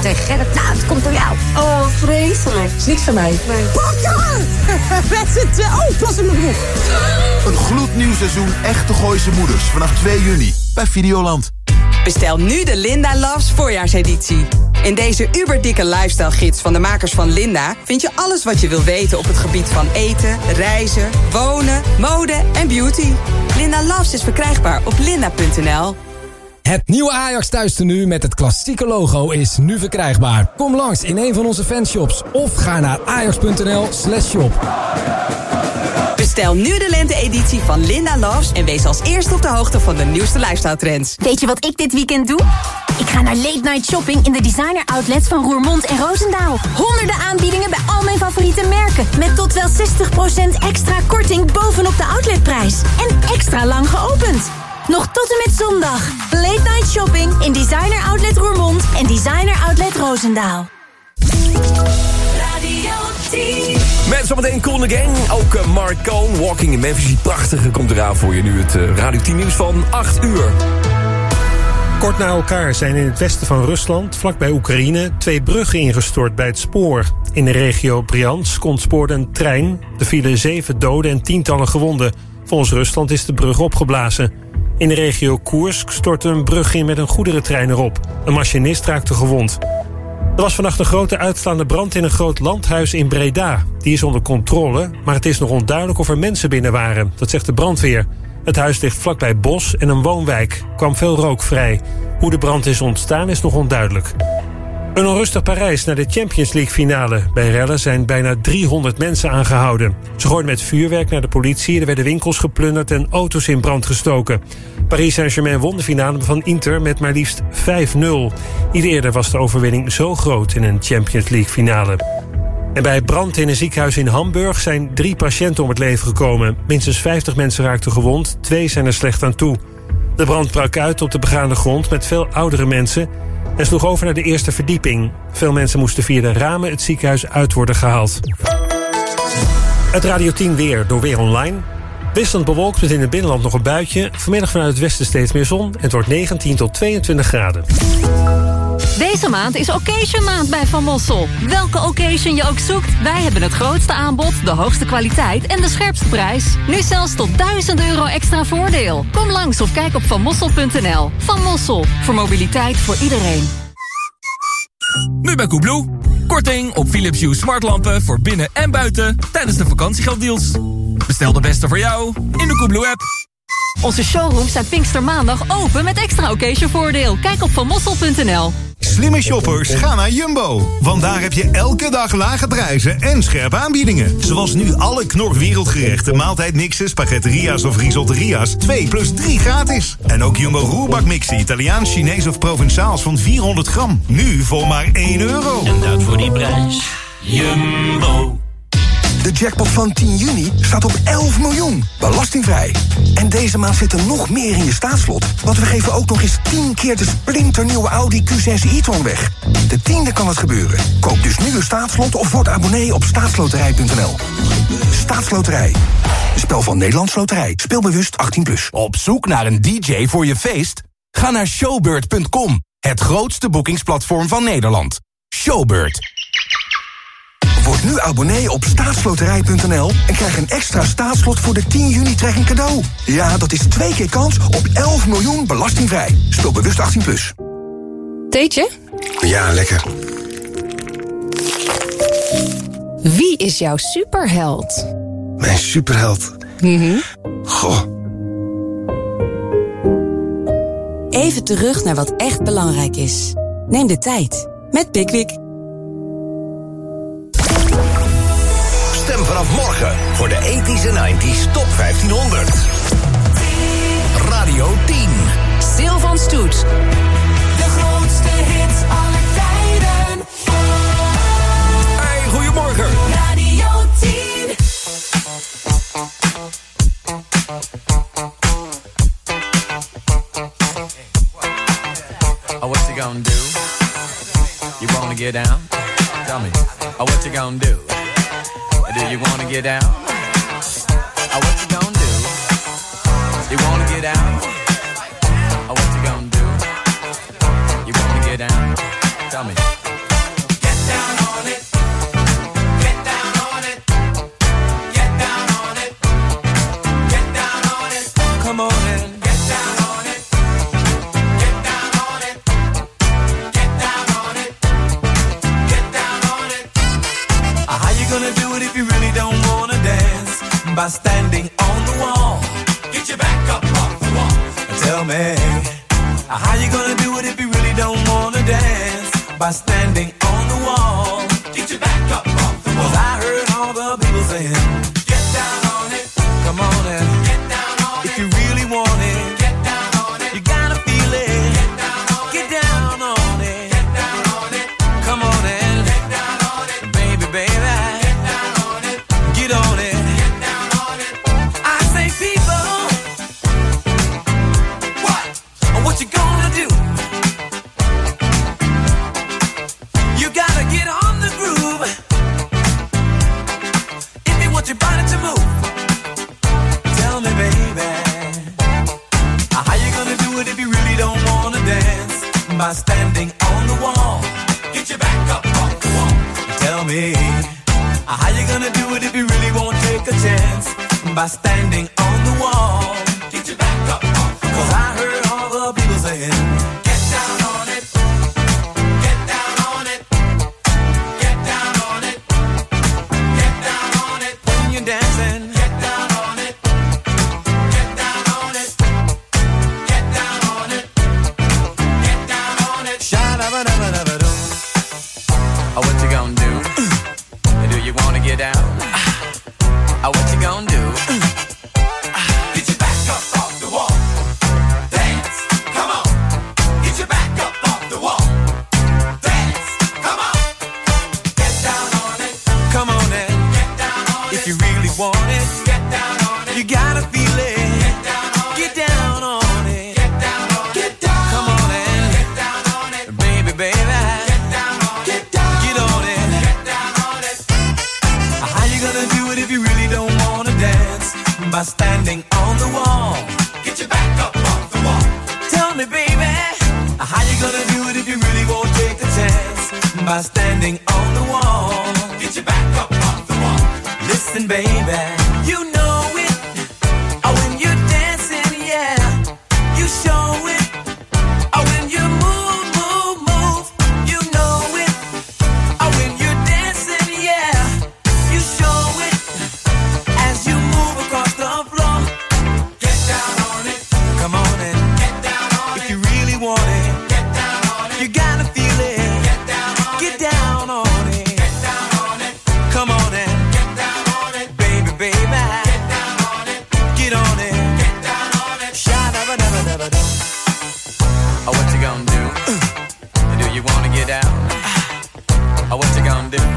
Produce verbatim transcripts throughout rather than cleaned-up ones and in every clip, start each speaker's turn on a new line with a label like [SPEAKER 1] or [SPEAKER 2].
[SPEAKER 1] tegen Gerrit. Nou, het komt door jou.
[SPEAKER 2] Oh, vreselijk. Is niks van mij. Nee.
[SPEAKER 1] Pakken! Met z'n twee. Oh, plas in mijn broek.
[SPEAKER 3] Een gloednieuw seizoen Echte Gooise Moeders vanaf twee juni bij Videoland.
[SPEAKER 4] Bestel nu de Linda Loves voorjaarseditie. In deze uberdikke lifestyle gids van de makers van Linda vind je alles wat je wil weten op het gebied van eten, reizen, wonen, mode en beauty. Linda Loves is verkrijgbaar op linda punt n l.
[SPEAKER 5] Het nieuwe Ajax thuistenu met het klassieke logo is nu verkrijgbaar. Kom langs in een van onze fanshops of ga naar ajax punt n l slash shop.
[SPEAKER 4] Bestel nu de lente-editie van Linda Loves en wees als eerste op de hoogte van de nieuwste lifestyle trends.
[SPEAKER 6] Weet je wat ik dit weekend doe? Ik ga naar Late Night Shopping in de designer outlets van Roermond en Roosendaal. Honderden aanbiedingen bij al mijn favoriete merken. Met tot wel zestig procent extra korting bovenop de outletprijs. En extra lang geopend. Nog tot en met zondag. Late Night Shopping in designer outlet Roermond en designer outlet Roosendaal.
[SPEAKER 7] Radio tien.
[SPEAKER 8] Met zometeen Cool in the Gang. Ook uh, Mark Cohn, Walking in Memphis. Die prachtige komt eraan voor je nu. Het uh, Radio tien nieuws van acht uur.
[SPEAKER 9] Kort na elkaar zijn in het westen van Rusland, vlakbij Oekraïne, twee bruggen ingestort bij het spoor. In de regio Bryansk ontspoorde een trein. Er vielen zeven doden en tientallen gewonden. Volgens Rusland is de brug opgeblazen. In de regio Koersk stortte een brug in met een goederentrein erop. Een machinist raakte gewond. Er was vannacht een grote uitslaande brand in een groot landhuis in Breda. Die is onder controle, maar het is nog onduidelijk of er mensen binnen waren. Dat zegt de brandweer. Het huis ligt vlakbij bos en een woonwijk. Er kwam veel rook vrij. Hoe de brand is ontstaan is nog onduidelijk. Een onrustig Parijs naar de Champions League finale. Bij rellen zijn bijna driehonderd mensen aangehouden. Ze gooiden met vuurwerk naar de politie. Er werden winkels geplunderd en auto's in brand gestoken. Paris Saint-Germain won de finale van Inter met maar liefst vijf nul. Niet eerder was de overwinning zo groot in een Champions League finale. En bij brand in een ziekenhuis in Hamburg zijn drie patiënten om het leven gekomen. Minstens vijftig mensen raakten gewond, twee zijn er slecht aan toe. De brand brak uit op de begane grond met veel oudere mensen en sloeg over naar de eerste verdieping. Veel mensen moesten via de ramen het ziekenhuis uit worden gehaald. Het Radio tien weer door Weer Online. Wisselend bewolkt met in het binnenland nog een buitje. Vanmiddag vanuit het westen steeds meer zon. En het wordt negentien tot tweeëntwintig graden.
[SPEAKER 10] Deze maand is Occasion maand bij Van Mossel. Welke occasion je ook zoekt, wij hebben het grootste aanbod, de hoogste kwaliteit en de scherpste prijs. Nu zelfs tot duizend euro extra voordeel. Kom langs of kijk op van mossel punt n l. Van Mossel, voor mobiliteit voor iedereen.
[SPEAKER 11] Nu bij Coolblue. Korting op Philips Hue smartlampen voor binnen en buiten tijdens de vakantiegelddeals. Bestel de beste voor jou in de Coolblue app.
[SPEAKER 10] Onze showrooms zijn Pinkstermaandag open met extra occasion voordeel. Kijk op van mossel punt n l.
[SPEAKER 12] Slimme shoppers, ga naar Jumbo. Want daar heb je elke dag lage prijzen en scherpe aanbiedingen. Zoals nu alle Knor wereldgerechten, maaltijdmixen, spaghetteria's of risotteria's. twee plus drie gratis. En ook Jumbo roerbakmixen, Italiaans, Chinees of Provençaals van vierhonderd gram. Nu voor maar één euro.
[SPEAKER 13] En dat voor die prijs. Jumbo.
[SPEAKER 14] De jackpot van tien juni staat op elf miljoen, belastingvrij. En deze maand zit er nog meer in je staatslot. Want we geven ook nog eens tien keer de splinternieuwe Audi Q zes e-tron weg. De tiende kan het gebeuren. Koop dus nu een staatslot of word abonnee op staatsloterij punt n l. Staatsloterij. Een spel van Nederlands Loterij. Speel bewust achttien plus.
[SPEAKER 15] Op zoek naar een D J voor je feest? Ga naar showbird punt com. Het grootste boekingsplatform van Nederland. Showbird.
[SPEAKER 14] Word nu abonnee op staatsloterij punt n l en krijg een extra staatslot voor de tien juni trekking cadeau. Ja, dat is twee keer kans op elf miljoen belastingvrij. Speel bewust achttien plus.
[SPEAKER 16] Theetje?
[SPEAKER 14] Ja, lekker.
[SPEAKER 16] Wie is jouw superheld?
[SPEAKER 14] Mijn superheld?
[SPEAKER 16] Mm-hmm.
[SPEAKER 14] Goh.
[SPEAKER 4] Even terug naar wat echt belangrijk is. Neem de tijd met Pickwick.
[SPEAKER 17] Stem vanaf morgen voor de tachtiger en negentiger Top vijftienhonderd. Radio tien.
[SPEAKER 4] Sylvan Stoet.
[SPEAKER 7] De grootste hits aller tijden.
[SPEAKER 8] Hey, goedemorgen.
[SPEAKER 7] Radio tien.
[SPEAKER 18] Oh, what you gonna do? You wanna get down? Tell me. Oh, what you gonna do? Do you wanna get down? Oh, what you gonna do? You wanna get down? Oh, what you gonna do? You wanna get down? Tell me. by standing on the wall. Get your back up off the wall. Tell me, how you gonna do it if you really don't wanna dance? By standing on the wall. Get your back up off the wall. 'Cause I heard all the people saying, get down on it. Come on and get down on it. If you really want it, get down on it. You gotta feel it. Get down on it. Get down on it. Get down on it. Come on and get down on it. Baby, baby. Get down on it. Get on it. Get down on it. I say people, what? What you gonna do? You gotta get on the groove if you want your body to move. Tell me, baby, how you gonna do it if you really don't wanna dance? By standing on the wall. Get your back up off the wall. Tell me, how you gonna do it if you really won't take a chance? By standing on the wall. Get your back up off the wall. 'Cause I heard all the people saying, get down on it. Get down on it. Get down on it. Get down on it. When you're dancing, get down on it. Get down on it. Get down on it. Get down on it. Sha-da-ba-da-ba-da-ba-doo. Oh, what you gonna do? Do you wanna get down? Oh, what you gonna do? Get your back up off the wall. Dance, come on. Get your back up off the wall. Dance, come on. Get down on it. Come on and get down on it. If you really want it, get down on it. You gotta feel it. Get down on it. Get down on it. Get down on it. Get down. Come on and get down on it. Baby, baby. Get down on it. Get down. Get on it. Get down on it. How you gonna do it if you really don't wanna dance? By standing on the wall. Get your back up off the wall. Tell me, baby, how you gonna do it if you really won't take a chance? By standing on the wall. Get your back up off the wall. Listen, baby, you know it. Oh, when you're dancing, yeah, you show it. Oh, when you move, move, move, you know it. Oh, when you're dancing, yeah, you show it. As you move across the floor, get down on it. Come on and get down on it. If you really want it, get down on it. You gotta feel it. Get down on it. Get down on it. Get down on it. Come on and get down on it. Baby, baby. Get down on it. Get on it. Get down on it. Sha-da-ba-da-ba-da-ba-da. Oh, what you gonna do? Do you wanna get down? Oh, what you gonna do?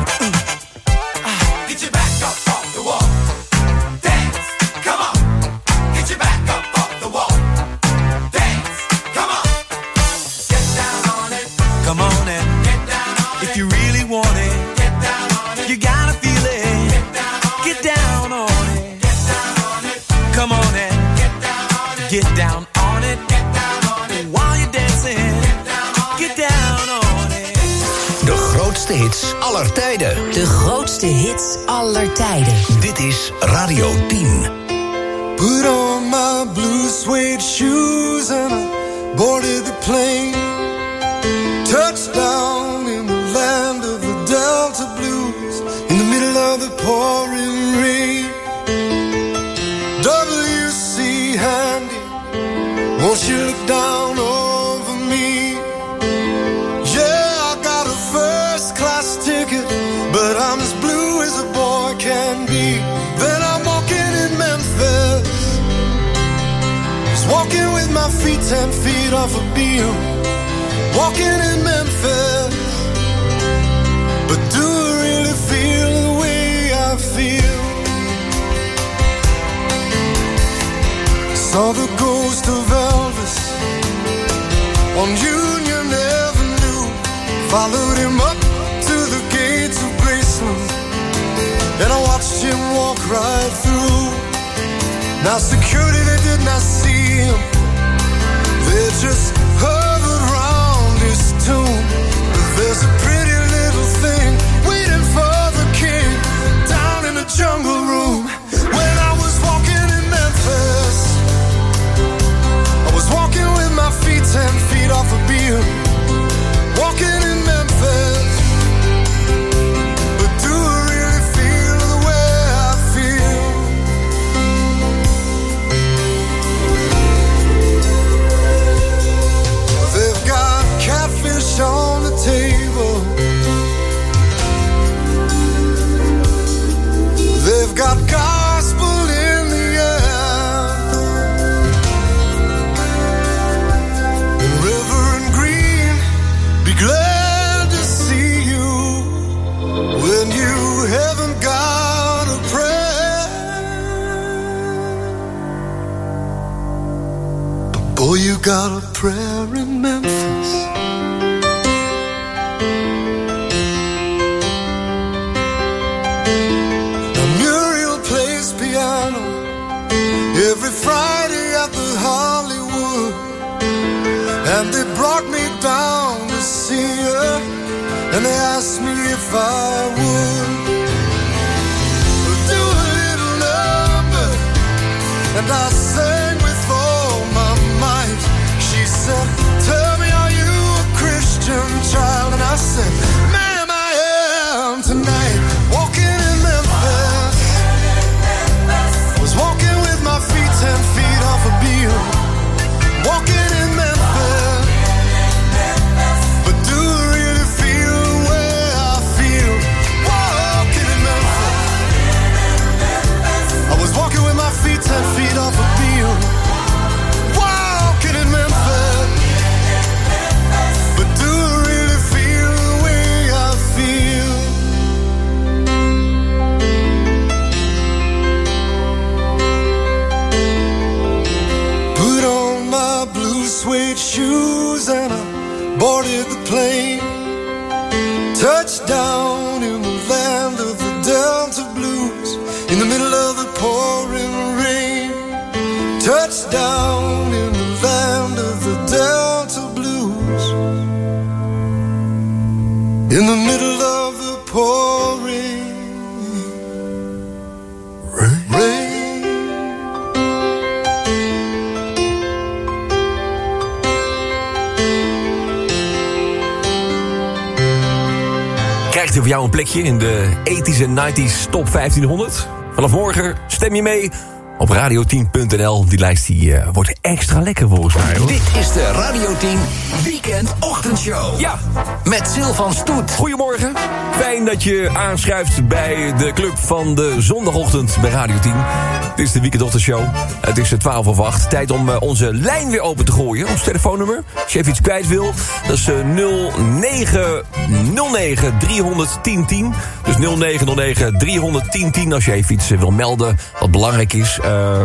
[SPEAKER 18] Get your back up off the wall. Dance, come on. Get your back up off the wall. Dance, come on. Get down on it. Come on and get down on it. If you really want it, get down on it. You gotta feel it. Get down on it. Get down on it. Get down on it. Come on and get down on it. Get down on it. Get down on it. While you're dancing, get down on it. Get down on it.
[SPEAKER 17] De grootste hits aller tijden.
[SPEAKER 19] De grootste hits aller tijden.
[SPEAKER 17] Dit is Radio tien.
[SPEAKER 20] Put on my blue suede shoes and I boarded the plane. Touchdown in the land of the Delta Blues, in the middle of the pouring rain. W C Handy, won't you look down over me? Yeah, I got a first class ticket, but I'm as blue as a boy can be. Then I'm walking in Memphis, just walking with my feet ten feet off a beam. Walking in Memphis, but do I really feel the way I feel? Saw the ghost of Elvis on Union Avenue, followed him up to the gates of Graceland, and I watched him walk right through. Now security, they did not see him, they just hovered around his tomb. But there's a pretty little thing waiting for the king down in the jungle room. When I was walking in Memphis, I was walking with my feet ten feet off a beam. Walking in Memphis, but do I really feel the way I feel? got a prayer in Memphis. Now Muriel plays piano every Friday at the Hollywood, and they brought me down to see her, and they asked me if I would do a little number, and I sang with all my might. She said, tell me, are you a Christian child? And I said, ma'am, I am tonight. Walking in Memphis, was walking with my feet ten feet off a beam. Walking in Memphis, but do I really feel the way I feel? Walking in Memphis, I was walking with my feet ten feet off a beam. Walking in Memphis, but do I really feel the way I feel? Put on my blue suede shoes and I boarded the plane. Touchdown in the land of the Delta Blues, in the middle of the pouring rain. Touchdown in the land of the Delta Blues, in the middle of the pouring rain.
[SPEAKER 8] Krijgt u voor jou een plekje in de eighties en nineties top vijftienhonderd? Vanaf morgen stem je mee op radio tien punt n l. Die lijst die, uh, wordt extra lekker volgens mij, hoor.
[SPEAKER 17] Dit is de Radio tien Weekend Ochtendshow.
[SPEAKER 8] Ja.
[SPEAKER 17] Met Silvan Stoet.
[SPEAKER 8] Goedemorgen. Fijn dat je aanschuift bij de club van de zondagochtend bij Radio tien. Dit is de Weekend Ochtendshow. Het is twaalf over acht. Tijd om uh, onze lijn weer open te gooien. Ons telefoonnummer. Als je even iets kwijt wil. Dat is uh, nul negen nul negen driehonderd tien tien. Dus nul negen nul negen driehonderd tien tien. Als je even iets uh, wil melden wat belangrijk is. Uh,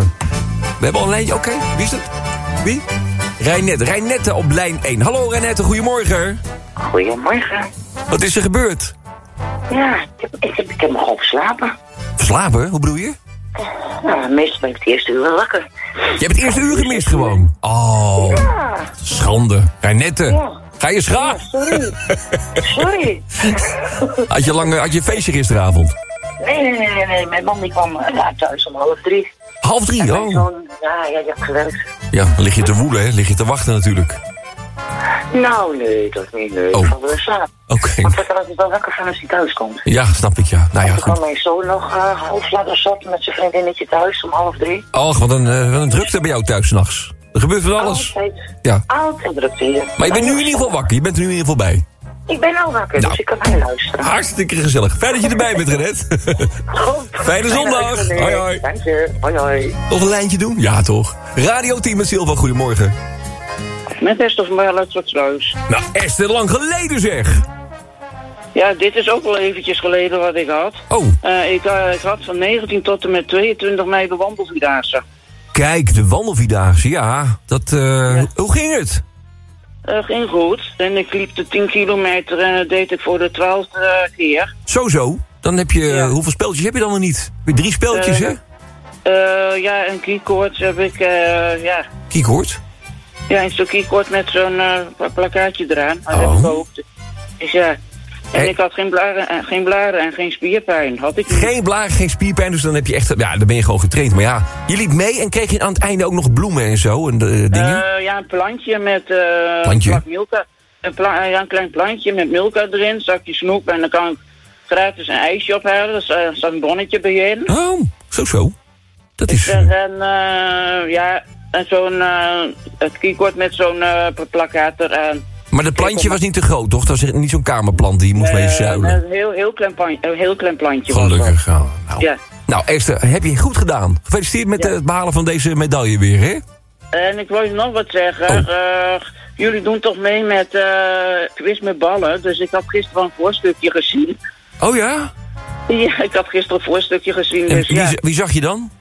[SPEAKER 8] we hebben al een lijntje. Oké, okay. Wie is het? Wie? Reinette. Reinette op lijn één. Hallo Reinette, goedemorgen.
[SPEAKER 21] Goedemorgen.
[SPEAKER 8] Wat is er gebeurd?
[SPEAKER 21] Ja, ik heb, ik heb, ik heb nog geslapen.
[SPEAKER 8] Verslapen? Hoe bedoel je?
[SPEAKER 21] Ja, meestal ben ik het eerste uur wel wakker.
[SPEAKER 8] Je hebt het eerste uur gemist gewoon? Oh,
[SPEAKER 21] ja.
[SPEAKER 8] Schande. Reinette, ja. Ga je schaam?
[SPEAKER 21] Ja, sorry. Sorry.
[SPEAKER 8] Had je, lang, had je een feestje gisteravond?
[SPEAKER 21] Nee, nee, nee, nee. Mijn man die kwam ja, thuis om half drie.
[SPEAKER 8] Half drie,
[SPEAKER 21] en
[SPEAKER 8] oh.
[SPEAKER 21] Zoon, ja, ja, die had gewerkt.
[SPEAKER 8] Ja, dan lig je te woelen, hè? Lig je te wachten natuurlijk.
[SPEAKER 21] Nou, nee, dat niet. Nee.
[SPEAKER 8] Oh.
[SPEAKER 21] Ik val wel in slaap.
[SPEAKER 8] Oké. Okay.
[SPEAKER 21] Want ik er altijd wel wakker van als hij thuis komt.
[SPEAKER 8] Ja, snap ik, ja. Nou ja,
[SPEAKER 21] ik
[SPEAKER 8] goed.
[SPEAKER 21] kwam mijn zoon nog uh, half later zat met zijn vriendinnetje thuis om half drie.
[SPEAKER 8] Och, wat een, uh, wat een drukte bij jou thuis 's nachts. Er gebeurt van alles.
[SPEAKER 21] Altijd.
[SPEAKER 8] Ja.
[SPEAKER 21] Altijd drukte hier.
[SPEAKER 8] Maar je bent nu in ieder geval wakker. Je bent er nu in ieder geval bij.
[SPEAKER 21] Ik ben al wakker, nou, dus ik kan naar luisteren.
[SPEAKER 8] Hartstikke gezellig. Fijn dat je erbij bent, Renet. Fijne zondag. Hoi, hoi.
[SPEAKER 21] Dank je. Hoi, hoi.
[SPEAKER 8] Nog een lijntje doen? Ja, toch. Radio tien met Silva, goedemorgen.
[SPEAKER 22] Met Esther van Bijl uit Zwartsluis.
[SPEAKER 8] Nou, Esther, lang geleden zeg.
[SPEAKER 22] Ja, dit is ook wel eventjes geleden wat ik had.
[SPEAKER 8] Oh.
[SPEAKER 22] Uh, ik, uh, ik had van negentien tot en met tweeëntwintig mei de wandelvierdaagse.
[SPEAKER 8] Kijk, de wandelvierdaagse, ja. Dat, uh, ja. Hoe ging het?
[SPEAKER 22] Uh, ging goed. En ik liep de tien kilometer en dat deed ik voor de twaalfde uh, keer.
[SPEAKER 8] Zo, zo. Dan heb je, ja. Hoeveel speltjes heb je dan nog niet? Heb je drie speltjes, uh, hè?
[SPEAKER 22] Uh, ja, een keycord heb ik, uh, ja.
[SPEAKER 8] Keycord?
[SPEAKER 22] Ja, een stuk keycord met zo'n uh, plakkaatje eraan. Dat
[SPEAKER 8] oh.
[SPEAKER 22] heb ik ook. Dus ja. En hey. ik had geen blaren, en, geen blaren en geen spierpijn. Had ik niet.
[SPEAKER 8] Geen blaren, geen spierpijn, dus dan heb je echt, ja, dan ben je gewoon getraind. Maar ja, je liep mee en kreeg je aan het einde ook nog bloemen en zo en de, dingen?
[SPEAKER 22] Uh, ja, een plantje met uh,
[SPEAKER 8] plantje?
[SPEAKER 22] Een, milka, een, pla ja, een klein plantje met milka erin, zakje snoep en dan kan ik gratis een ijsje ophalen. Dus er uh, staat een bonnetje bij in.
[SPEAKER 8] Oh, zo zo. Dat is...
[SPEAKER 22] Uh, en uh, ja, en zo'n uh, keycord met zo'n uh, plakkaat eraan.
[SPEAKER 8] Maar dat plantje was niet te groot, toch? Dat was niet zo'n kamerplant die je moest uh, mee zuilen.
[SPEAKER 22] Een heel, heel, klein plantje, een heel klein plantje.
[SPEAKER 8] Gelukkig. Oh, nou.
[SPEAKER 22] Ja.
[SPEAKER 8] Nou, Esther, heb je goed gedaan. Gefeliciteerd met ja. het behalen van deze medaille weer, hè?
[SPEAKER 22] En ik wil je nog wat zeggen.
[SPEAKER 8] Oh.
[SPEAKER 22] Uh, jullie doen toch mee met uh, quiz met ballen. Dus ik had gisteren wel een voorstukje gezien.
[SPEAKER 8] Oh ja?
[SPEAKER 22] Ja, ik had gisteren een voorstukje gezien.
[SPEAKER 8] En
[SPEAKER 22] dus,
[SPEAKER 8] wie,
[SPEAKER 22] ja.
[SPEAKER 8] wie zag je dan?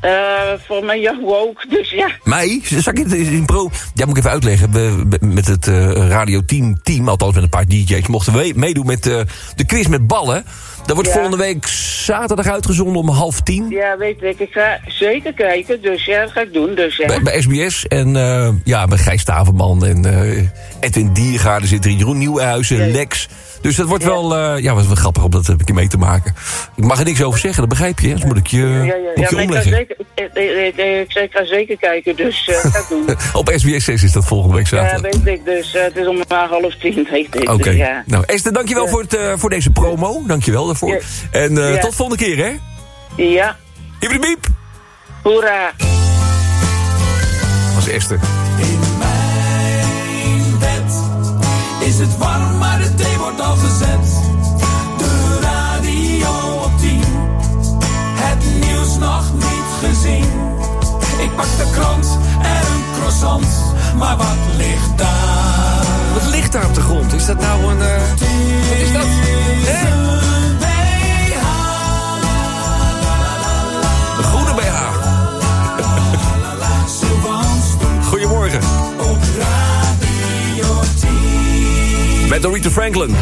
[SPEAKER 22] Uh, voor mij jou ook, dus ja.
[SPEAKER 8] Mij? Zal ik het in pro... Ja, moet ik even uitleggen. We, met het uh, Radio tien team, althans met een paar D J's... mochten we meedoen met uh, de quiz met ballen. Dat wordt ja. volgende week zaterdag uitgezonden om half tien.
[SPEAKER 22] Ja, weet ik. Ik ga zeker kijken, dus ja, dat ga ik doen. Dus, ja.
[SPEAKER 8] bij, bij S B S en uh, ja, bij Gijs Staverman en uh, Edwin Diergaarden zit er, Jeroen Nieuwenhuizen, ja. Lex... Dus dat wordt ja. wel, uh, ja, wat wel grappig om dat een keer mee te maken. Ik mag er niks over zeggen, dat begrijp je. Dus moet ik je, ja, ja, ja. Moet je ja, omleggen.
[SPEAKER 22] Ik ga, zeker, ik, ik, ik ga zeker kijken, dus uh, ga doen.
[SPEAKER 8] Op S B S zes is dat volgende week zaterdag.
[SPEAKER 22] Ja, weet ik, dus uh, het is om half tien, weet ik.
[SPEAKER 8] Oké. Okay.
[SPEAKER 22] Dus, ja.
[SPEAKER 8] Nou, Esther, dankjewel ja. voor, het, uh, voor deze promo. Dankjewel daarvoor. Ja. En uh, ja. tot volgende keer, hè?
[SPEAKER 22] Ja.
[SPEAKER 8] Hier de biep.
[SPEAKER 22] Hoera.
[SPEAKER 8] Dat was Esther.
[SPEAKER 7] In mijn bed is het warm, maar de thee wordt al gezet. De radio op tien, het nieuws nog niet gezien. Ik pak de krant en een croissant, maar wat ligt daar?
[SPEAKER 8] Wat ligt daar op de grond? Is dat nou een... Uh... Wat is dat? Hè? Een groene B H. Goedemorgen.
[SPEAKER 7] Op Radio tien.
[SPEAKER 8] Met Aretha Franklin.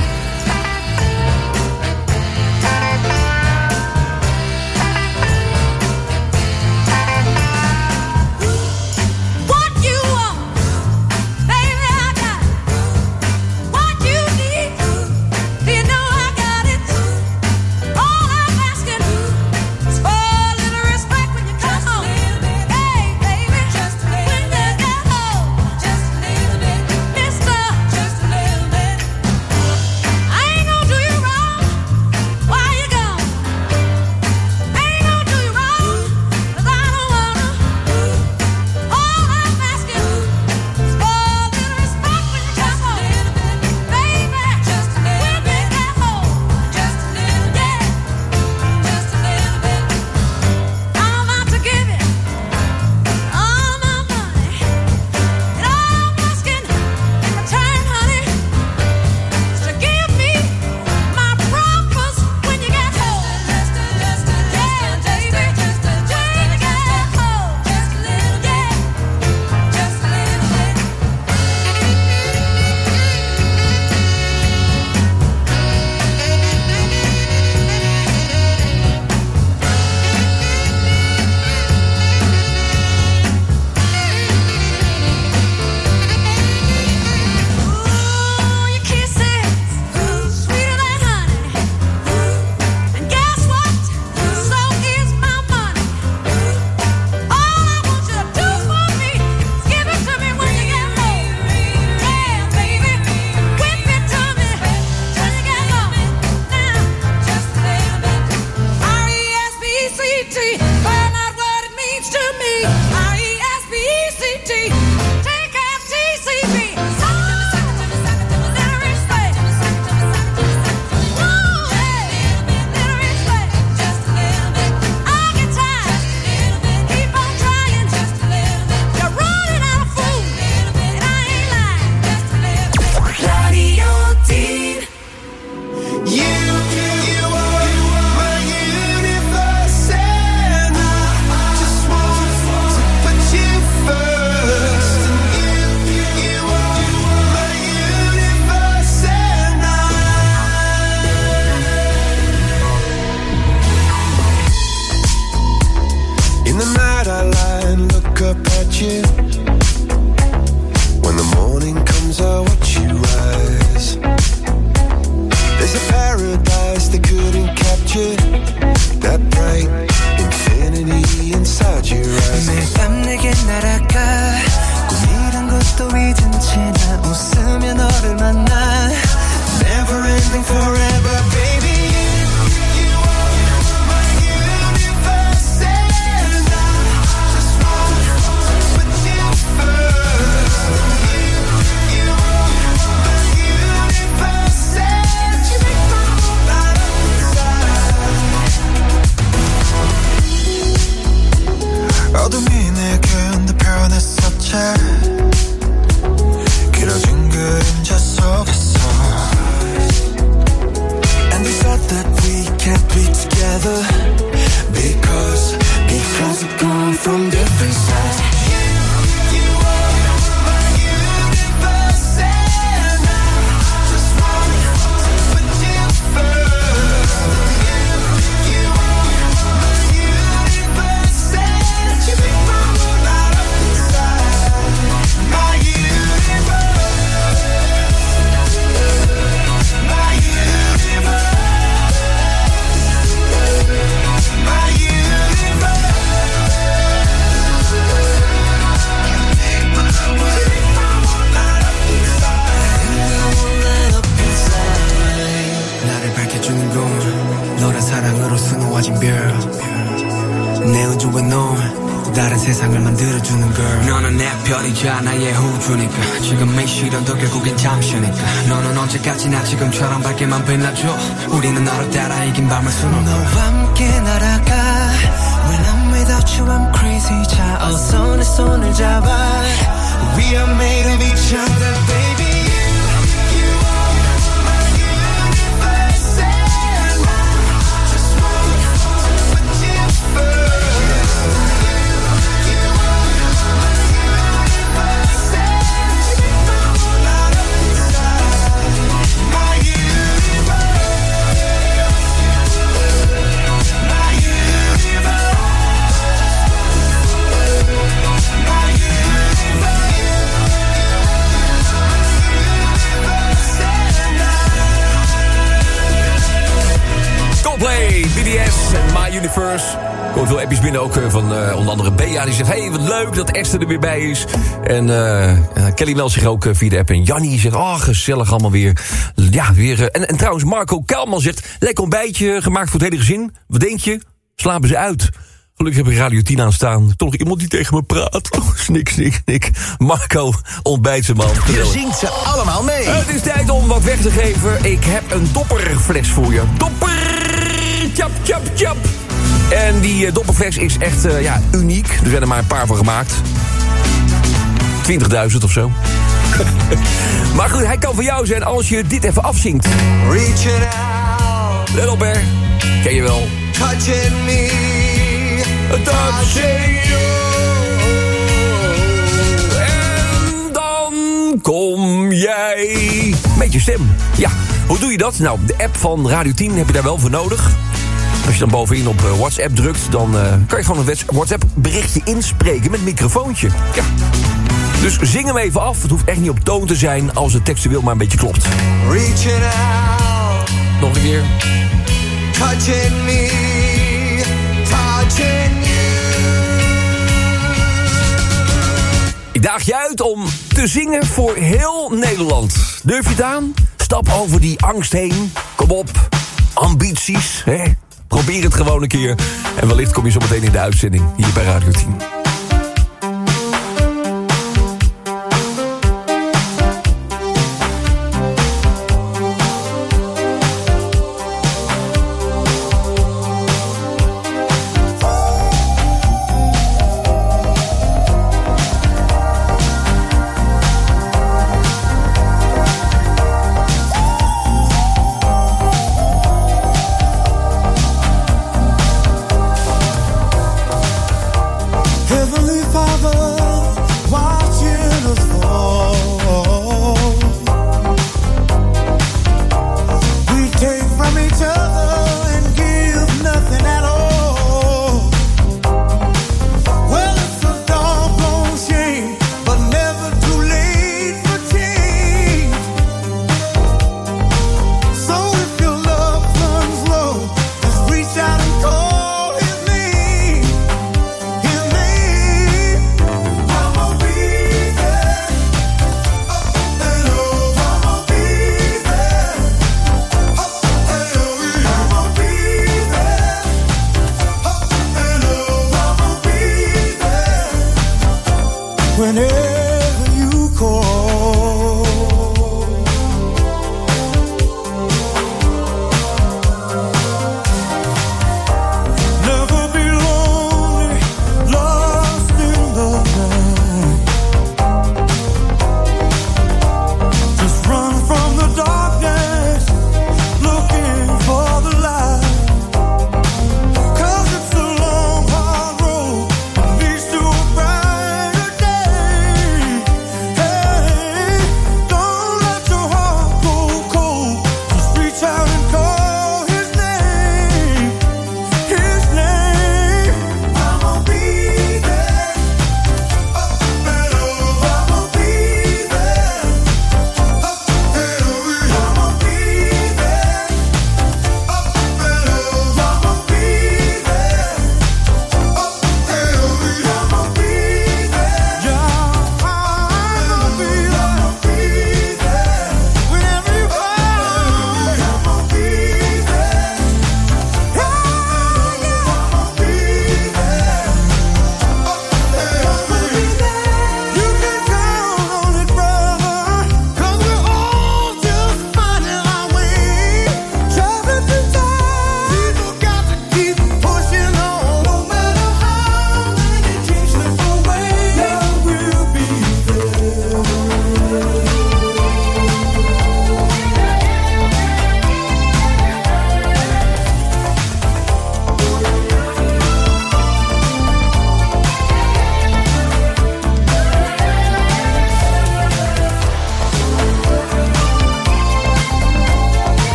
[SPEAKER 20] That we can't be together because because we're gone.
[SPEAKER 7] from different sides.
[SPEAKER 1] 사랑으로 수놓아진 별 내 우주와 너 다른 세상을 만들어주는 girl 너는 내 별이자 나의 우주니까 지금의 시련도 결국엔 잠시니까 너는 언제까지나 지금처럼 밝게만 빛나줘 우리는 너를 따라 이긴 밤을 수놓아 너와 함께 날아가 When I'm without you I'm crazy 자 어서 내 손을 잡아 We are made of each other baby
[SPEAKER 8] B D S en My Universe. Er komt veel appjes binnen ook van uh, onder andere Bea. Die zegt, hey, wat leuk dat Esther er weer bij is. En uh, Kelly meldt zich ook uh, via de app. En Jannie zegt, oh, gezellig allemaal weer. Ja, weer. Uh, en, en trouwens, Marco Kelman zegt, lekker ontbijtje gemaakt voor het hele gezin. Wat denk je? Slapen ze uit? Gelukkig heb ik Radio tien aanstaan. Toch nog iemand die tegen me praat. Oh, snik, snik, snik. Marco, ontbijt ze man.
[SPEAKER 17] Je zingt ze allemaal mee.
[SPEAKER 8] Het is tijd om wat weg te geven. Ik heb een dopperfles voor je. Dopper! Tjap, tjap, tjap. En die uh, dopperfles is echt uh, ja, uniek. Er zijn er maar een paar van gemaakt. twintigduizend of zo. Maar goed, hij kan voor jou zijn als je dit even afzingt.
[SPEAKER 7] Reach it out.
[SPEAKER 8] Let op, hè. Ken je wel.
[SPEAKER 7] Touching me.
[SPEAKER 8] Touching you. En dan kom jij met je stem. Ja, hoe doe je dat? Nou, de app van Radio tien heb je daar wel voor nodig. Als je dan bovenin op WhatsApp drukt, dan uh, kan je gewoon een WhatsApp berichtje inspreken met microfoontje. Ja. Dus zing hem even af. Het hoeft echt niet op toon te zijn als het textueel maar een beetje klopt.
[SPEAKER 7] Reach it out.
[SPEAKER 8] Nog een keer.
[SPEAKER 7] Touching me. Touching you.
[SPEAKER 8] Ik daag je uit om te zingen voor heel Nederland. Durf je het aan? Stap over die angst heen. Kom op. Ambities, hè? Probeer het gewoon een keer. En wellicht kom je zo meteen in de uitzending hier bij Radio tien.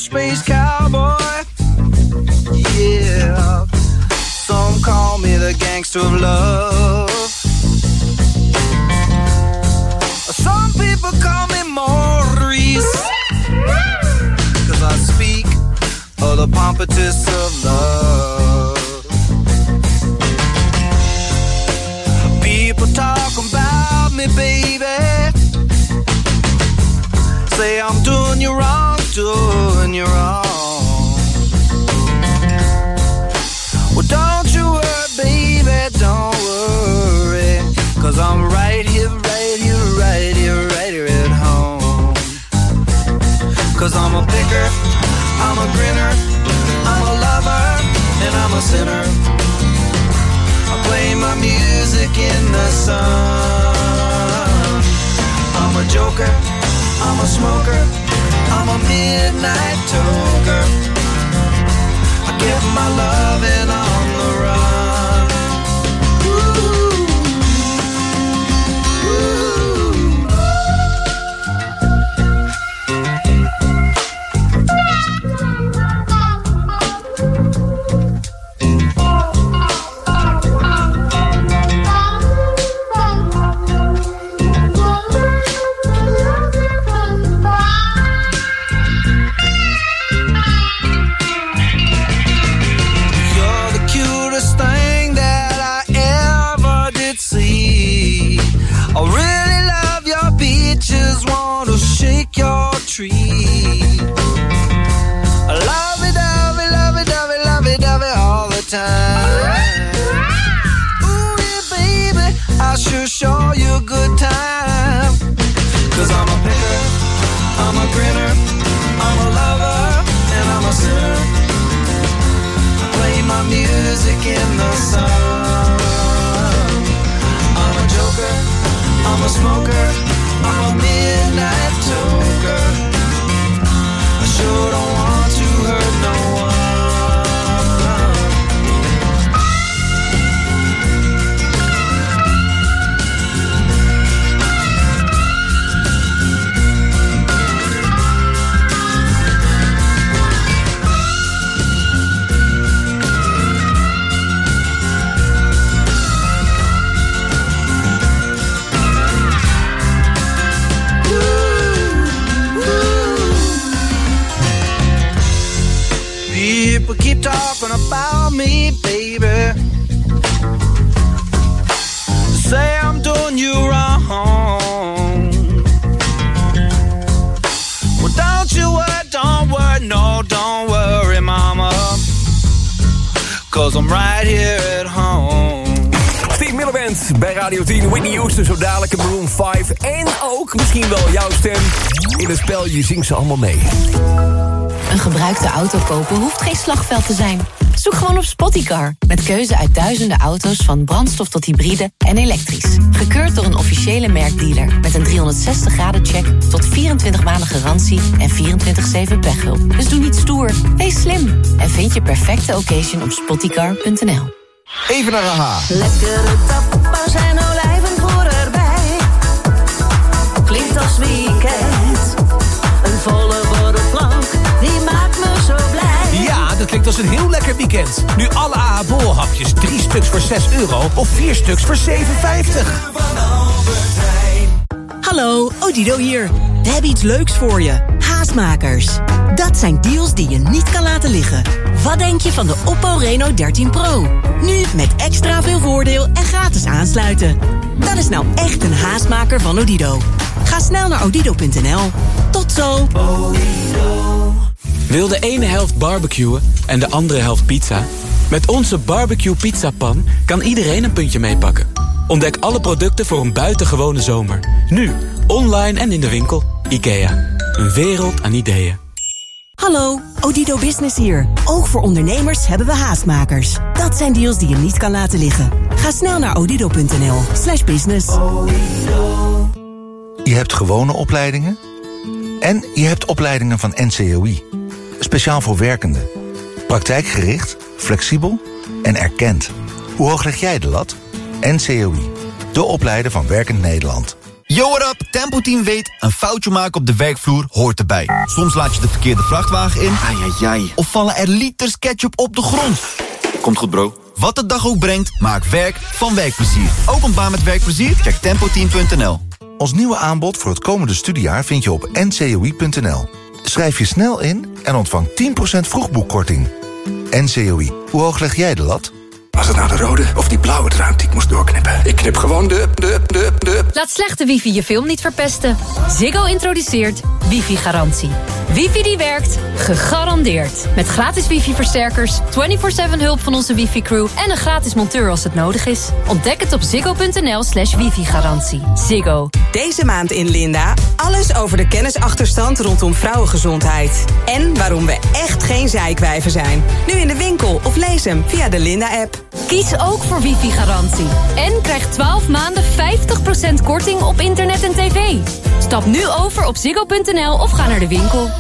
[SPEAKER 2] space cowboy. Yeah, some call me the gangster of love. Some people call me Maurice, 'cause I speak of the pompatus of love. People talk about me, baby, say I'm doing you wrong, doing you wrong. Well, don't you worry, baby, don't worry, 'cause I'm right here, right here, right here, right here at home. 'Cause I'm a picker, I'm a grinner, I'm a lover, and I'm a sinner. I play my music in the sun. I'm a joker, I'm a smoker, I'm a midnight toker. I give my loving on the run. Ooh. I really love your beaches, wanna shake your tree. I love it, love it, love it, love it, love it, love it all the time. Ooh, yeah, baby, I sure show you a good time. 'Cause I'm a picker, I'm a grinner, I'm a lover, and I'm a sinner. I play my music in the sun. I'm a joker, I'm a smoker, I'm a midnight toker. I sure don't want to hurt no one. People keep talking about me, baby. Say I'm doing you wrong. Well, don't you worry, don't worry, no, don't worry, mama. 'Cause I'm right here at home.
[SPEAKER 8] Steve Miller Band bij Radio tien. Whitney Houston, zo dadelijk in Maroon vijf. En ook misschien wel jouw stem in het spel. Je zingt ze allemaal mee.
[SPEAKER 3] Een gebruikte auto kopen hoeft geen slagveld te zijn. Zoek gewoon op Spottycar. Met keuze uit duizenden auto's van brandstof tot hybride en elektrisch. Gekeurd door een officiële merkdealer. Met een driehonderdzestig graden check tot vierentwintig maanden garantie en vierentwintig zeven pechhulp. Dus doe niet stoer, wees slim. En vind je perfecte occasion op spottycar punt n l.
[SPEAKER 17] Even naar A H.
[SPEAKER 23] Lekkere tapas en olijven voor erbij. Klinkt als weekend. Een volle borrelplank, die maakt me zo blij.
[SPEAKER 24] Ja, dat klinkt als een heel lekker weekend. Nu alle A H bolhapjes, drie stuks voor zes euro of vier stuks voor zeven vijftig.
[SPEAKER 25] Hallo, Odido hier. We hebben iets leuks voor je. Haastmakers. Dat zijn deals die je niet kan laten liggen. Wat denk je van de Oppo Reno dertien Pro? Nu met extra veel voordeel en gratis aansluiten. Dat is nou echt een haastmaker van Odido. Ga snel naar odido punt n l. Tot zo.
[SPEAKER 26] Wil de ene helft barbecuen en de andere helft pizza? Met onze barbecue pizzapan kan iedereen een puntje meepakken. Ontdek alle producten voor een buitengewone zomer. Nu, online en in de winkel. IKEA, een wereld aan ideeën.
[SPEAKER 25] Hallo, Odido Business hier. Ook voor ondernemers hebben we haastmakers. Dat zijn deals die je niet kan laten liggen. Ga snel naar odido punt n l slash business.
[SPEAKER 12] Je hebt gewone opleidingen en je hebt opleidingen van N C O I. Speciaal voor werkenden. Praktijkgericht, flexibel en erkend. Hoe hoog leg jij de lat? N C O I, de opleider van Werkend Nederland.
[SPEAKER 5] Yo, what up? Tempo Team weet, een foutje maken op de werkvloer hoort erbij. Soms laat je de verkeerde vrachtwagen in. Ai, ai, ai. Of vallen er liters ketchup op de grond. Komt goed, bro. Wat de dag ook brengt, maak werk van werkplezier. Ook een baan met werkplezier? Check tempo team punt n l.
[SPEAKER 6] Ons nieuwe aanbod voor het komende studiejaar vind je op n c o i punt n l. Schrijf je snel in en ontvang tien procent vroegboekkorting. N C O I, hoe hoog leg jij de lat?
[SPEAKER 9] Was het nou de rode of die blauwe draad die ik moest doorknippen? Ik knip gewoon de, de, de, de...
[SPEAKER 10] Laat slechte wifi je film niet verpesten. Ziggo introduceert wifi-garantie. Wifi die werkt, gegarandeerd. Met gratis wifi-versterkers, vierentwintig zeven hulp van onze wifi-crew... en een gratis monteur als het nodig is. Ontdek het op ziggo.nl slash wifi-garantie. Ziggo.
[SPEAKER 4] Deze maand in Linda, alles over de kennisachterstand rondom vrouwengezondheid. En waarom we echt geen zeikwijven zijn. Nu in de winkel of lees hem via de Linda-app.
[SPEAKER 10] Kies ook voor wifi-garantie. En krijg twaalf maanden vijftig procent korting op internet en tv. Stap nu over op ziggo.nl of ga naar de winkel.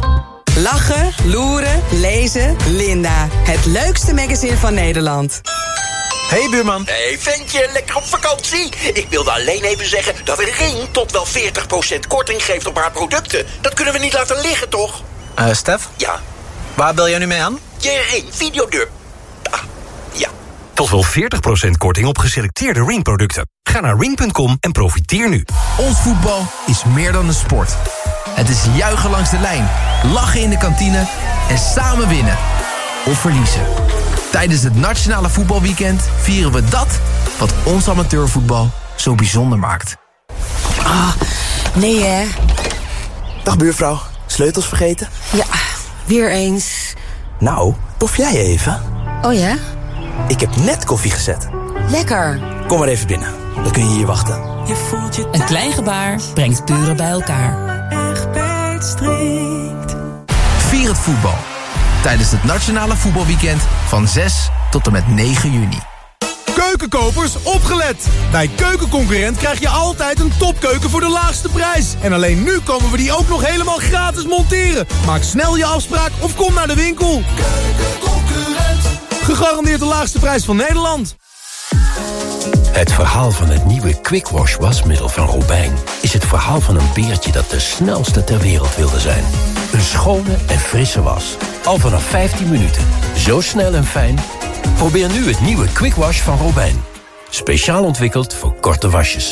[SPEAKER 4] Lachen, loeren, lezen, Linda. Het leukste magazine van Nederland.
[SPEAKER 11] Hey buurman. Hey ventje, lekker op vakantie? Ik wilde alleen even zeggen dat Ring tot wel veertig procent korting geeft op haar producten. Dat kunnen we niet laten liggen, toch?
[SPEAKER 13] Eh, uh, Stef?
[SPEAKER 11] Ja?
[SPEAKER 13] Waar bel jij nu mee aan?
[SPEAKER 11] Je Ring videodeur. Ah, ja.
[SPEAKER 27] Tot wel veertig procent korting op geselecteerde Ring-producten. Ga naar ring punt com en profiteer nu.
[SPEAKER 28] Ons voetbal is meer dan een sport. Het is juichen langs de lijn, lachen in de kantine en samen winnen. Of verliezen. Tijdens het Nationale Voetbalweekend vieren we dat wat ons amateurvoetbal zo bijzonder maakt.
[SPEAKER 29] Ah, nee hè.
[SPEAKER 11] Dag buurvrouw, sleutels vergeten?
[SPEAKER 29] Ja, weer eens.
[SPEAKER 11] Nou, proef jij even?
[SPEAKER 29] Oh ja?
[SPEAKER 11] Ik heb net koffie gezet.
[SPEAKER 29] Lekker.
[SPEAKER 11] Kom maar even binnen, dan kun je hier wachten.
[SPEAKER 30] Je voelt je een klein gebaar brengt buren bij elkaar.
[SPEAKER 28] Vier het voetbal. Tijdens het Nationale Voetbalweekend van zes tot en met negen juni.
[SPEAKER 31] Keukenkopers, opgelet! Bij Keukenconcurrent krijg je altijd een topkeuken voor de laagste prijs. En alleen nu komen we die ook nog helemaal gratis monteren. Maak snel je afspraak of kom naar de winkel. Keukenconcurrent. Gegarandeerd de laagste prijs van Nederland.
[SPEAKER 32] Het verhaal van het nieuwe Quick Wash wasmiddel van Robijn is het verhaal van een beertje dat de snelste ter wereld wilde zijn. Een schone en frisse was. Al vanaf vijftien minuten. Zo snel en fijn. Probeer nu het nieuwe Quick Wash van Robijn. Speciaal ontwikkeld voor korte wasjes.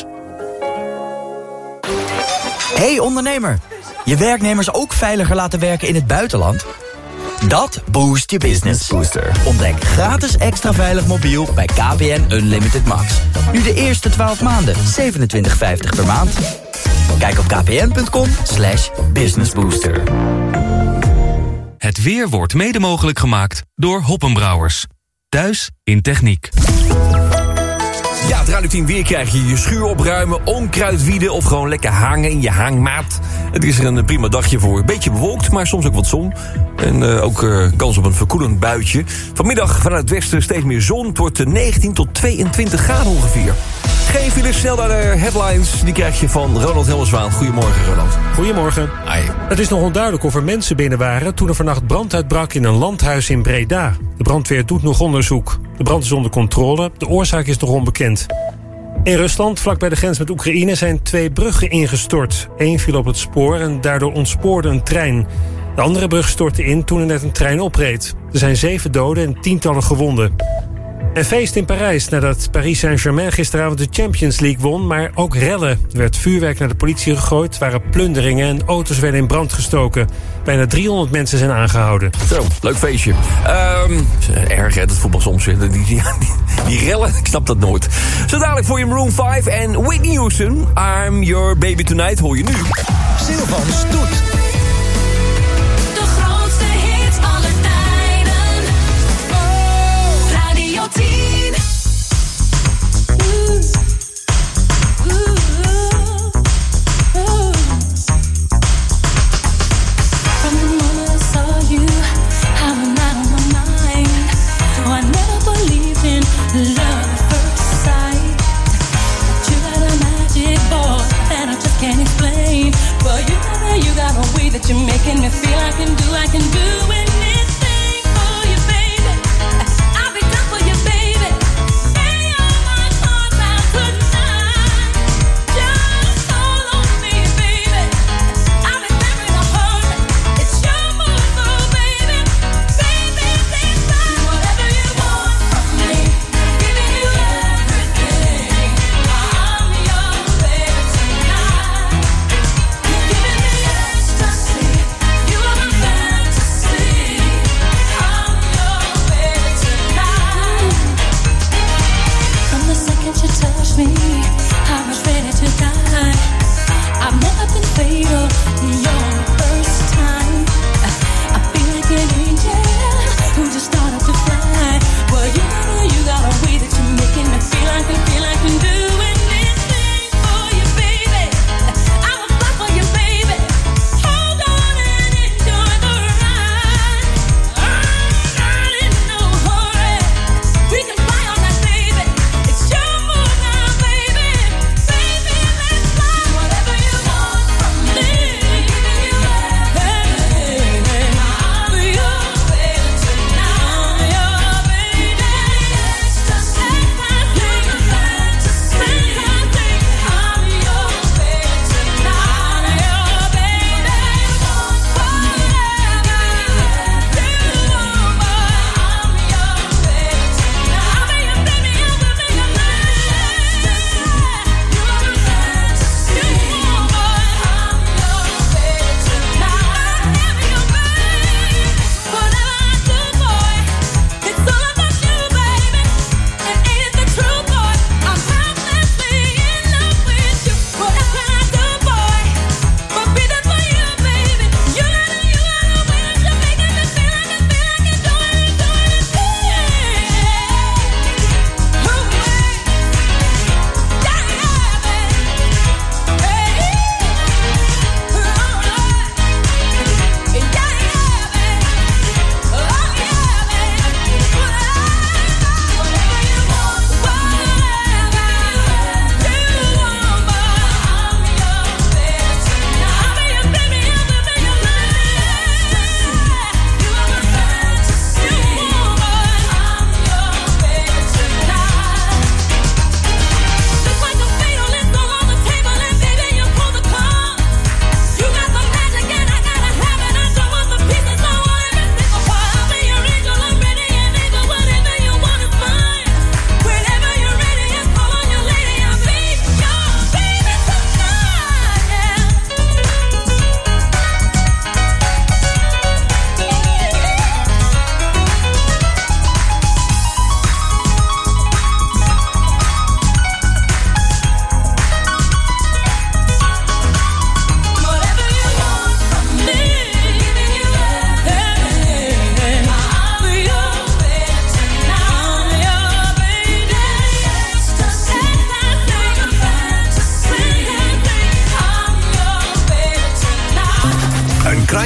[SPEAKER 33] Hey ondernemer, je werknemers ook veiliger laten werken in het buitenland? Dat boost je business. Booster. Ontdek gratis extra veilig mobiel bij K P N Unlimited Max. Nu de eerste twaalf maanden, zevenentwintig vijftig per maand. Kijk op kpn.com slash businessbooster.
[SPEAKER 34] Het weer wordt mede mogelijk gemaakt door Hoppenbrouwers. Thuis in techniek.
[SPEAKER 8] Ja, het Radio tien weer krijg je je schuur opruimen, onkruid wieden of gewoon lekker hangen in je hangmaat. Het is er een prima dagje voor. Beetje bewolkt, maar soms ook wat zon. En uh, ook uh, kans op een verkoelend buitje. Vanmiddag vanuit het westen steeds meer zon. Het wordt negentien tot tweeëntwintig graden ongeveer. Geen files, snel naar de headlines. Die krijg je van Ronald Helmerswaan. Goedemorgen, Ronald.
[SPEAKER 35] Goedemorgen.
[SPEAKER 8] Hi.
[SPEAKER 35] Het is nog onduidelijk of er mensen binnen waren toen er vannacht brand uitbrak in een landhuis in Breda. De brandweer doet nog onderzoek. De brand is onder controle. De oorzaak is nog onbekend. In Rusland, vlak bij de grens met Oekraïne, zijn twee bruggen ingestort. Eén viel op het spoor en daardoor ontspoorde een trein. De andere brug stortte in toen er net een trein opreed. Er zijn zeven doden en tientallen gewonden. En feest in Parijs nadat Paris Saint-Germain gisteravond de Champions League won, maar ook rellen. Er werd vuurwerk naar de politie gegooid, waren plunderingen en auto's werden in brand gestoken. Bijna driehonderd mensen zijn aangehouden.
[SPEAKER 8] Zo, leuk feestje. Um, erg hè, dat voetbal soms. Die, die, die, die rellen, ik snap dat nooit. Zo dadelijk voor je Maroon vijf en Whitney Houston. I'm Your Baby Tonight hoor je nu.
[SPEAKER 33] Sylvans doet.
[SPEAKER 23] That you're making me feel I can do, I can do anything for you, baby. I'll be done for you, baby. Lay all my cards out tonight. Just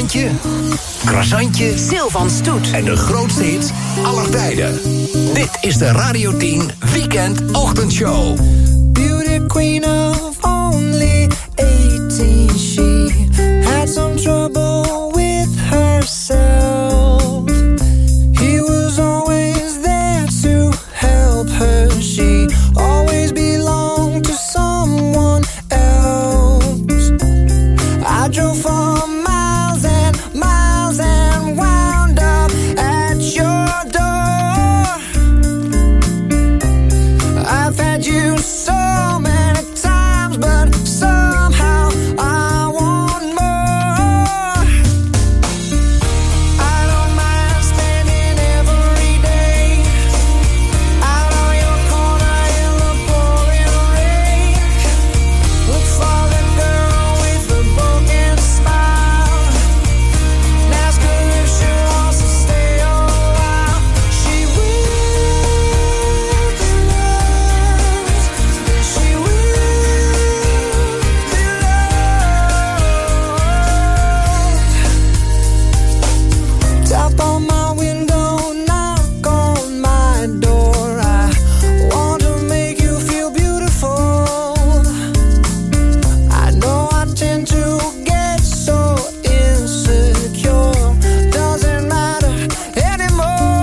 [SPEAKER 32] Randje, Croissantje,
[SPEAKER 29] Sylvan Stoet
[SPEAKER 32] en de grootste hits aller tijden. Dit is de Radio tien Weekend Ochtendshow.
[SPEAKER 1] Beauty queen of only eighteen, she had some trouble with herself. He was always there to help her. She always belonged to someone else. I drove for miles and miles and wound up at your door. I've had you so many times, but somehow I want more. I don't mind spending every day out on your corner in the pouring rain. Look for the girl with the broken smile and ask her if she wants to stay a while. She will be loved, she will be loved. Tap on my window, knock on my door. I want to make you feel beautiful. I know I tend to get so insecure. Doesn't matter anymore.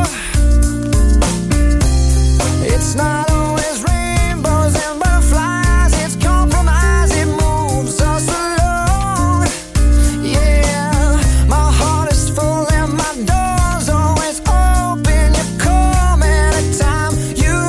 [SPEAKER 1] It's not always rainbows and butterflies. It's compromise, it moves us along. Yeah, my heart is full and my door's always open. You come anytime you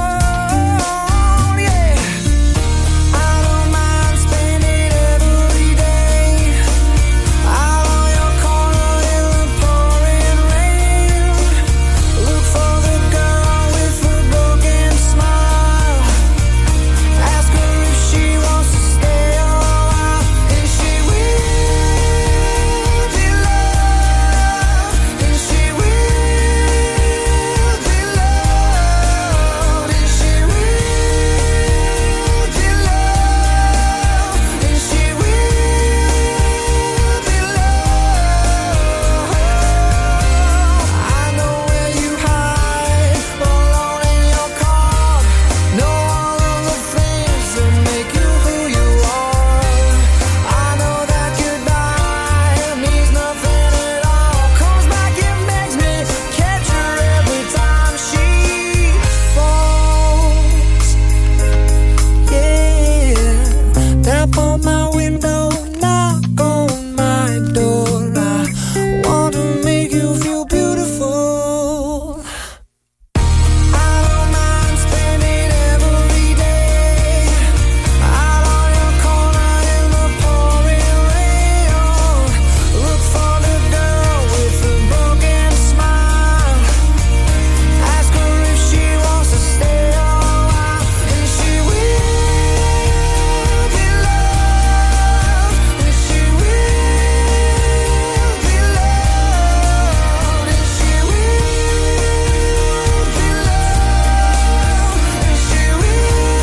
[SPEAKER 1] want. Yeah, I don't mind spending every day out on your corner in the pouring rain. Look for the girl with the broken smile. Ask her if she wants to stay a while, and she will be loved, and she will be loved, and she will be loved, and she will be loved. I know where you hide, alone in your car. Know all of the things that make you who you are. I know that goodbye means nothing at all. Comes back and begs me, catch her every time she falls. Yeah, tap on my window, knock on my door. I want to make you feel beautiful. I don't mind spending every day out on your corner in the pouring rain. Look for the girl with the broken smile. Ask her if she wants to stay a while, and she will be loved, and she will be loved, and she will be loved, and she will be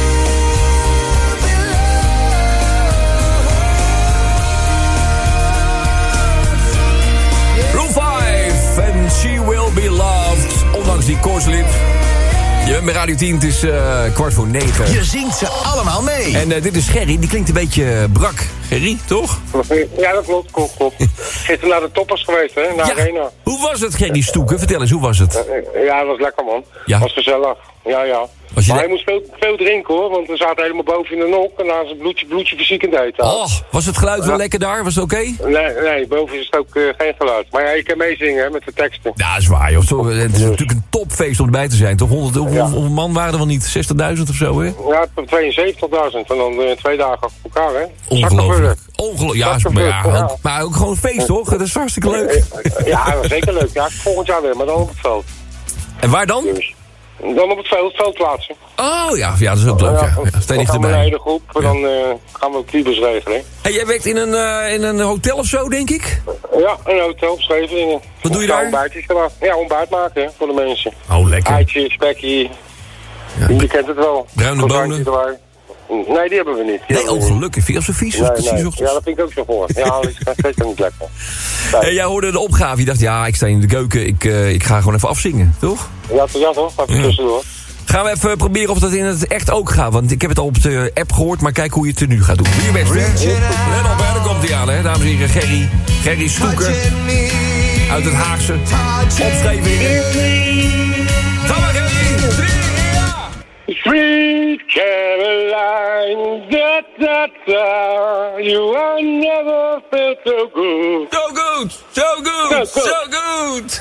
[SPEAKER 1] loved.
[SPEAKER 8] Room vijf en She Will Be Loved. Ondanks die koortslip. Je bent bij Radio tien, het is eh, kwart voor negen.
[SPEAKER 32] Je zingt ze allemaal mee.
[SPEAKER 8] En eh, dit is Gerry, die klinkt een beetje brak. Gerry, toch?
[SPEAKER 2] Ja, dat klopt, klopt, klopt. Gisteren naar de toppers geweest, hè, naar
[SPEAKER 8] Ja.
[SPEAKER 2] Arena.
[SPEAKER 8] Hoe was het, Gerry Stoeken? Vertel eens, hoe was het?
[SPEAKER 2] Ja, dat was lekker, man.
[SPEAKER 8] Ja.
[SPEAKER 2] Was gezellig. Ja, ja.
[SPEAKER 8] Was je
[SPEAKER 2] Maar
[SPEAKER 8] de-
[SPEAKER 2] hij moest veel, veel drinken, hoor, want we zaten helemaal boven in de nok en daar is het bloedje, bloedje fysiek in de eten.
[SPEAKER 8] Oh, was het geluid wel
[SPEAKER 2] Ja.
[SPEAKER 8] lekker daar? Was het oké?
[SPEAKER 2] Nee, nee, boven is het ook eh, geen geluid. Maar ja, je kan meezingen, hè, met de teksten.
[SPEAKER 8] Ja, dat is waar, joh. Zo, het is natuurlijk een topfeest om erbij te zijn, toch? honderd, hoeveel, hoeveel man waren er wel niet? zestigduizend of zo, hè?
[SPEAKER 2] Ja, tweeënzeventigduizend en dan eh, twee dagen achter elkaar, hè.
[SPEAKER 8] Ongelooflijk. Ongelooflijk. Ja,
[SPEAKER 2] Zakkenvullen,
[SPEAKER 8] maar, ja,
[SPEAKER 2] ja.
[SPEAKER 8] ook- maar ook gewoon een feest, toch? Dat is hartstikke leuk.
[SPEAKER 2] Ja, dat is zeker leuk. Ja, volgend jaar weer, maar dan op het veld.
[SPEAKER 8] En waar dan?
[SPEAKER 2] Dus, dan op het veld, het veld plaatsen.
[SPEAKER 8] Oh ja, ja, dat is ook leuk. Ja. Ja,
[SPEAKER 2] dan
[SPEAKER 8] Steen
[SPEAKER 2] gaan we een
[SPEAKER 8] dichterbij.
[SPEAKER 2] hele groep, dan eh, gaan we ook Libers regelen.
[SPEAKER 8] Hey, jij werkt in een, eh, in een hotel of zo, denk ik?
[SPEAKER 2] Ja, een hotel op Scheveningen.
[SPEAKER 8] Wat doe je
[SPEAKER 2] Ja,
[SPEAKER 8] daar?
[SPEAKER 2] Ontbijtjes gedaan. Ja, ontbijt maken, hè, voor de mensen.
[SPEAKER 8] Oh, lekker.
[SPEAKER 2] Eitje, spekje. Je kent het wel.
[SPEAKER 8] Bruine
[SPEAKER 2] Croissantje
[SPEAKER 8] bonen.
[SPEAKER 2] erbij. Nee, die hebben we niet.
[SPEAKER 8] Nee, oh gelukkig. Vind je dat zo vies?
[SPEAKER 2] Nee,
[SPEAKER 8] Precies
[SPEAKER 2] nee.
[SPEAKER 8] ochtends?
[SPEAKER 2] Ja, dat vind ik ook zo voor. Ja, dat is steeds niet lekker.
[SPEAKER 8] En jij hoorde de opgave. Je dacht, ja, ik sta in de keuken. Ik, uh, ik ga gewoon even afzingen, toch?
[SPEAKER 2] Ja, ja toch? Even
[SPEAKER 8] ja.
[SPEAKER 2] tussendoor.
[SPEAKER 8] Gaan we even proberen of dat in het echt ook gaat. Want ik heb het al op de app gehoord, maar kijk hoe je het er nu gaat doen. Doe je best, hè? Let op, hè, daar komt hij aan, hè, dames en heren. Gerry, Gerry Stoeker. Uit het Haagse. Opschrijvingen. Ga maar, Gerry. Drie, ja.
[SPEAKER 2] Sweet Caroline, da da da, you are never felt so good.
[SPEAKER 8] So good, so good, so good.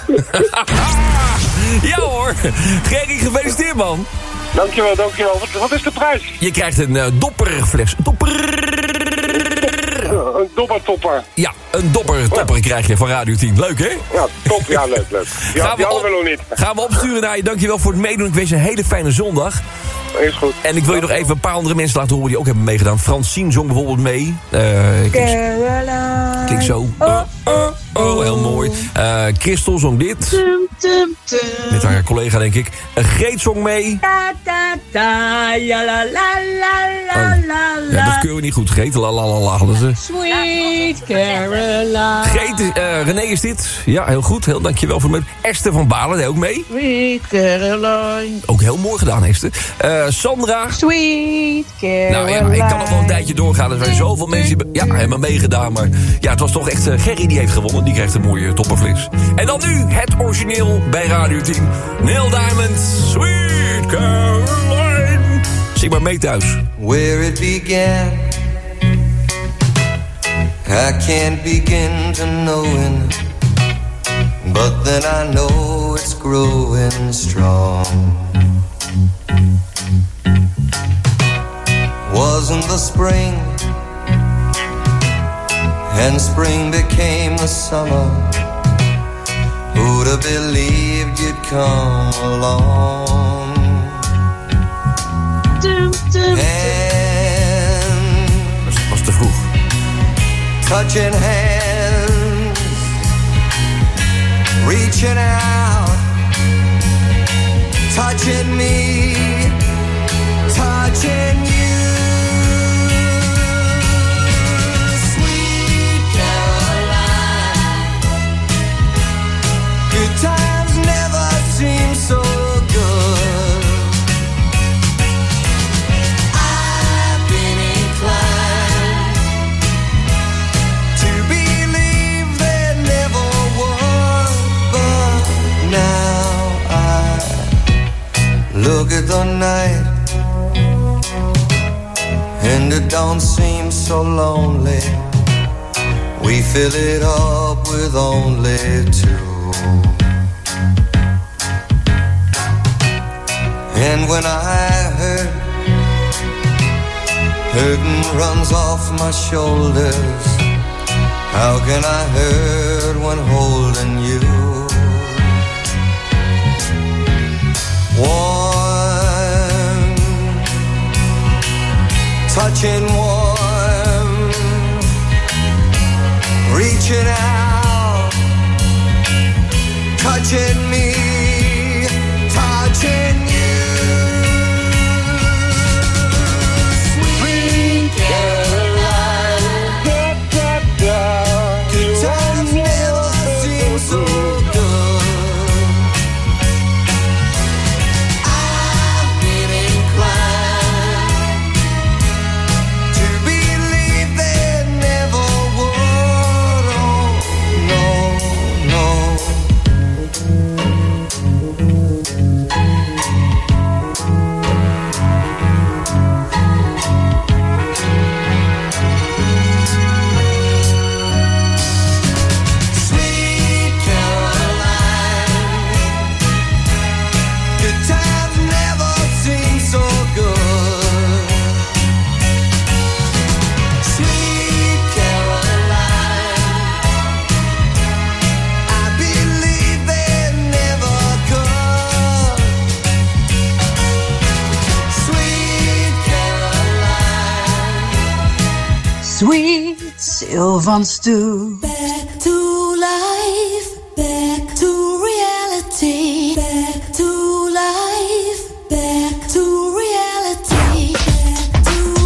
[SPEAKER 8] Ja hoor, Gerry, gefeliciteerd man.
[SPEAKER 2] Dankjewel, dankjewel. Wat, wat is de prijs?
[SPEAKER 8] Je krijgt een uh, dopperfles. Dopper.
[SPEAKER 2] Een doppertopper.
[SPEAKER 8] Ja, een doppertopper ja. krijg je van Radio tien. Leuk hè?
[SPEAKER 2] Ja, top. Ja, leuk, leuk. Ja, gaan die hadden we nog niet.
[SPEAKER 8] Gaan we opsturen naar je. Dankjewel voor het meedoen. Ik wens je een hele fijne zondag.
[SPEAKER 2] Is goed.
[SPEAKER 8] En ik wil je nog even een paar andere mensen laten horen die ook hebben meegedaan. Francine zong bijvoorbeeld mee. Uh,
[SPEAKER 29] Caroline.
[SPEAKER 8] Klinkt zo. Oh, oh, oh, heel mooi. Uh, Christel zong dit.
[SPEAKER 29] Tum, tum, tum.
[SPEAKER 8] Met haar collega, denk ik. Uh, Greet zong mee.
[SPEAKER 29] Da, da, da, ja, la, la, la, la,
[SPEAKER 8] oh.
[SPEAKER 29] la,
[SPEAKER 8] Ja, dat keur je niet goed, Greet. La, la, la, la. Dat is, uh...
[SPEAKER 29] Sweet Caroline.
[SPEAKER 8] Greet, uh, René is dit. Ja, heel goed. Heel dankjewel voor het mee. Esther van Balen deed ook mee.
[SPEAKER 29] Sweet Caroline.
[SPEAKER 8] Ook heel mooi gedaan, Esther. Uh, Sandra.
[SPEAKER 29] Sweet Caroline.
[SPEAKER 8] Nou ja, ik kan nog wel een tijdje doorgaan. Er zijn zoveel mensen die ja, hebben meegedaan. Maar ja, het was toch echt uh, Gerry die heeft gewonnen. Die krijgt een mooie topperfles. En dan nu het origineel bij Radio tien. Neil Diamond, Sweet Caroline. Zing maar mee thuis.
[SPEAKER 3] Where it began, I can't begin to knowing. But then I know it's growing strong. Wasn't the spring, and spring became the summer. Who'd have believed you'd come along?
[SPEAKER 29] Dum, dum,
[SPEAKER 3] and
[SPEAKER 8] was, was te vroeg.
[SPEAKER 3] Touching hands, reaching out, touching me, touching you. Good times never seem so good. I've been inclined to believe there never was, but now I look at the night and it don't seem so lonely. We fill it up with only two. And when I hurt, hurting runs off my shoulders. How can I hurt when holding you? Warm, touching warm, reaching out, touching me, touching you. Sweet Caroline, da, da, da. Good times never seem so good. I've been inclined to believe there never would. Oh, no, no. Sweet Caroline, good times never seem so good. Sweet Caroline, I believe they never could. Sweet Caroline.
[SPEAKER 29] Sweet Sylvan Stew.
[SPEAKER 23] Back to life, back to reality, back to life, back to reality, back to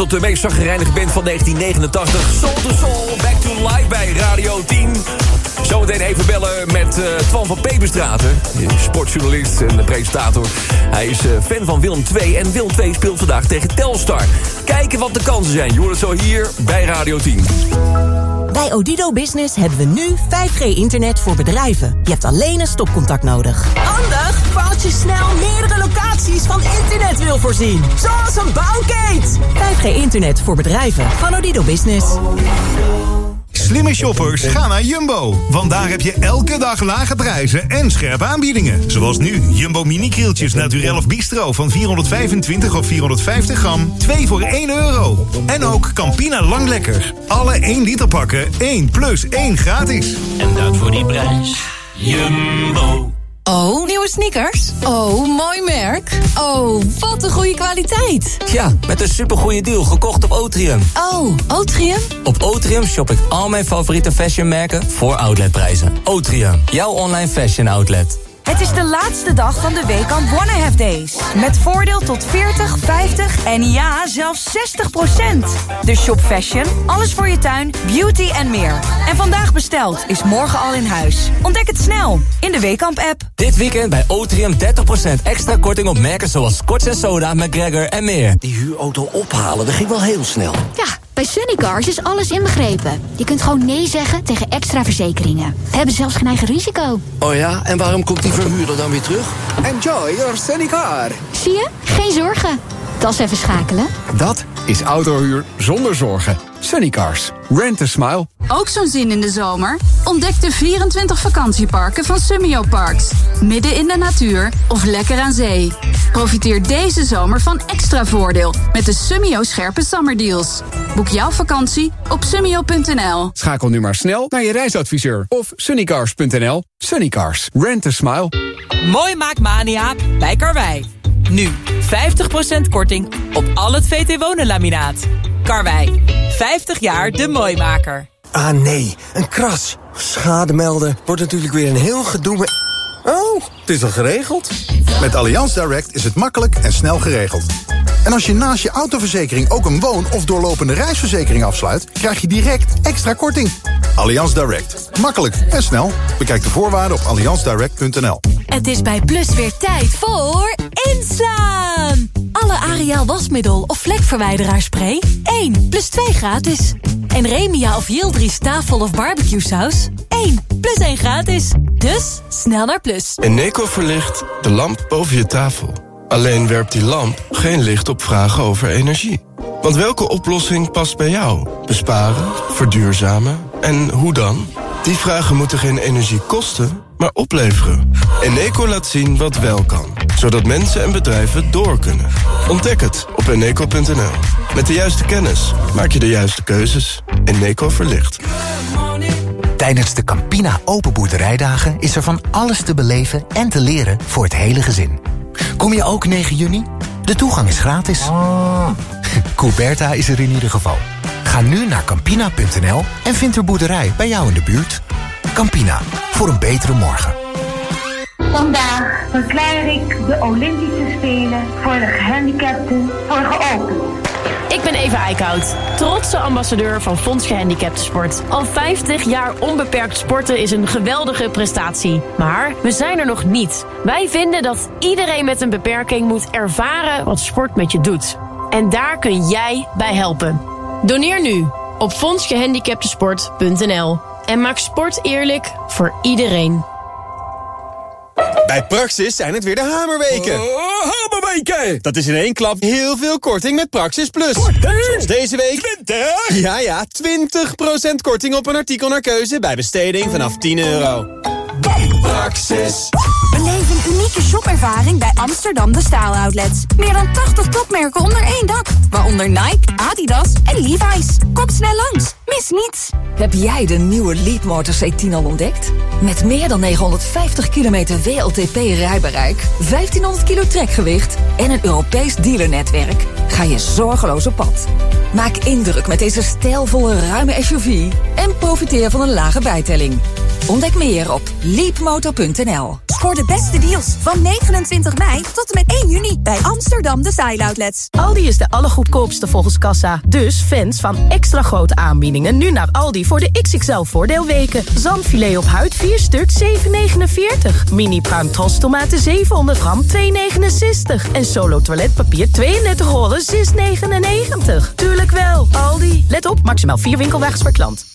[SPEAKER 8] tot de meest zaggerijnige band van negentien negenentachtig. Soul to Soul, Back to Life bij Radio tien. Zometeen even bellen met uh, Twan van Peperstraten, sportjournalist en presentator. Hij is uh, fan van Willem twee en Willem twee speelt vandaag tegen Telstar. Kijken wat de kansen zijn. Je hoort het zo hier bij Radio tien.
[SPEAKER 5] Bij Odido Business hebben we nu vijf G internet voor bedrijven. Je hebt alleen een stopcontact nodig. Handig, voor als je snel meerdere locaties van internet wil voorzien. Zoals een bouwkeet. vijf G internet voor bedrijven van Odido Business.
[SPEAKER 7] Slimme shoppers, ga naar Jumbo. Want daar heb je elke dag lage prijzen en scherpe aanbiedingen. Zoals nu, Jumbo mini-krieltjes Naturel of Bistro van vierhonderdvijfentwintig of vierhonderdvijftig gram. twee voor één euro. En ook Campina Lang Lekker. Alle één liter pakken, één plus één gratis.
[SPEAKER 12] En dat voor die prijs. Jumbo.
[SPEAKER 14] Oh, nieuwe sneakers? Oh, mooi merk. Oh, wat een goede kwaliteit.
[SPEAKER 15] Ja, met een supergoeie deal gekocht op Otrium.
[SPEAKER 14] Oh, Otrium?
[SPEAKER 15] Op Otrium shop ik al mijn favoriete fashionmerken voor outletprijzen. Otrium, jouw online fashion outlet.
[SPEAKER 16] Het is de laatste dag van de Weekamp Wanna Have Days. Met voordeel tot veertig, vijftig en ja, zelfs zestig procent. Dus shop fashion, alles voor je tuin, beauty en meer. En vandaag besteld is morgen al in huis. Ontdek het snel in de Weekamp-app.
[SPEAKER 15] Dit weekend bij Otrium dertig procent extra korting op merken zoals Scotch en Soda, McGregor en meer.
[SPEAKER 17] Die huurauto ophalen, dat ging wel heel snel.
[SPEAKER 18] Ja, bij Sunnycars is alles inbegrepen. Je kunt gewoon nee zeggen tegen extra verzekeringen. We hebben zelfs geen eigen risico.
[SPEAKER 17] Oh ja, en waarom komt die verhuurder dan weer terug?
[SPEAKER 19] Enjoy your Sunnycar.
[SPEAKER 18] Zie je? Geen zorgen. Tas even schakelen.
[SPEAKER 19] Dat is autohuur zonder zorgen. Sunnycars. Rent a smile.
[SPEAKER 20] Ook zo'n zin in de zomer? Ontdek de vierentwintig vakantieparken van Summio Parks. Midden in de natuur of lekker aan zee. Profiteer deze zomer van extra voordeel met de Summio scherpe summerdeals. Boek jouw vakantie op summio punt n l.
[SPEAKER 19] Schakel nu maar snel naar je reisadviseur of sunnycars punt n l. Sunnycars. Rent a smile.
[SPEAKER 21] Mooi maakt Mania bij Karwei. Nu vijftig procent korting op al het V T Wonen laminaat. Karwei, vijftig jaar de mooimaker.
[SPEAKER 17] Ah nee, een kras. Schade melden wordt natuurlijk weer een heel gedoe met... Oh, het is al geregeld?
[SPEAKER 7] Met Allianz Direct is het makkelijk en snel geregeld. En als je naast je autoverzekering ook een woon- of doorlopende reisverzekering afsluit, krijg je direct extra korting. Allianz Direct. Makkelijk en snel. Bekijk de voorwaarden op allianz direct punt n l.
[SPEAKER 14] Het is bij Plus weer tijd voor inslaan. Alle Ariel wasmiddel of vlekverwijderaarspray één plus twee gratis. En Remia of Yildiz tafel of barbecue saus één plus één gratis. Dus snel naar Plus.
[SPEAKER 22] Eneco verlicht de lamp boven je tafel. Alleen werpt die lamp geen licht op vragen over energie. Want welke oplossing past bij jou? Besparen, verduurzamen en hoe dan? Die vragen moeten geen energie kosten, maar opleveren. Eneco laat zien wat wel kan, zodat mensen en bedrijven door kunnen. Ontdek het op eneco punt n l. Met de juiste kennis maak je de juiste keuzes. Eneco verlicht.
[SPEAKER 24] Tijdens de Campina Open Boerderijdagen is er van alles te beleven en te leren voor het hele gezin. Kom je ook negen juni? De toegang is gratis. Oh. Coberta is er in ieder geval. Ga nu naar campina punt n l en vind er boerderij bij jou in de buurt. Campina, voor een betere morgen.
[SPEAKER 25] Vandaag verklaar ik de Olympische Spelen voor de gehandicapten voor geopend.
[SPEAKER 26] Ik ben Eva Eickhout, trotse ambassadeur van Fonds Gehandicaptensport. Al vijftig jaar onbeperkt sporten is een geweldige prestatie. Maar we zijn er nog niet. Wij vinden dat iedereen met een beperking moet ervaren wat sport met je doet. En daar kun jij bij helpen. Doneer nu op fonds gehandicaptensport punt n l en maak sport eerlijk voor iedereen.
[SPEAKER 36] Bij Praxis zijn het weer de hamerweken.
[SPEAKER 8] Oh, hamerweken!
[SPEAKER 36] Dat is in één klap heel veel korting met Praxis Plus. Zoals deze week.
[SPEAKER 8] twintig?
[SPEAKER 36] Ja, ja, twintig procent korting op een artikel naar keuze bij besteding vanaf tien euro. Praxis.
[SPEAKER 14] Beleef een unieke shopervaring bij Amsterdam De Staal Outlets. Meer dan tachtig topmerken onder één dak. Waaronder Nike, Adidas en Levi's. Kom snel langs. Mis niets.
[SPEAKER 37] Heb jij de nieuwe Leapmotor C tien al ontdekt? Met meer dan negenhonderdvijftig kilometer W L T P-rijbereik, vijftienhonderd kilo trekgewicht en een Europees dealernetwerk ga je zorgeloos op pad. Maak indruk met deze stijlvolle ruime S U V en profiteer van een lage bijtelling. Ontdek meer op leapmotor punt n l.
[SPEAKER 1] Voor de beste deals van negenentwintig mei tot en met één juni bij Amsterdam Design Outlets.
[SPEAKER 26] Aldi is de allergoedkoopste volgens kassa. Dus fans van extra grote aanbiedingen nu naar Aldi voor de X X L voordeelweken. Zalmfilet op huid vier stuk zeven negenenveertig. Mini pruim tomaten zevenhonderd gram twee negenenzestig. En Solo toiletpapier tweeëndertig rollen zes negenennegentig. Tuurlijk wel, Aldi. Let op, maximaal vier winkelwagens per klant.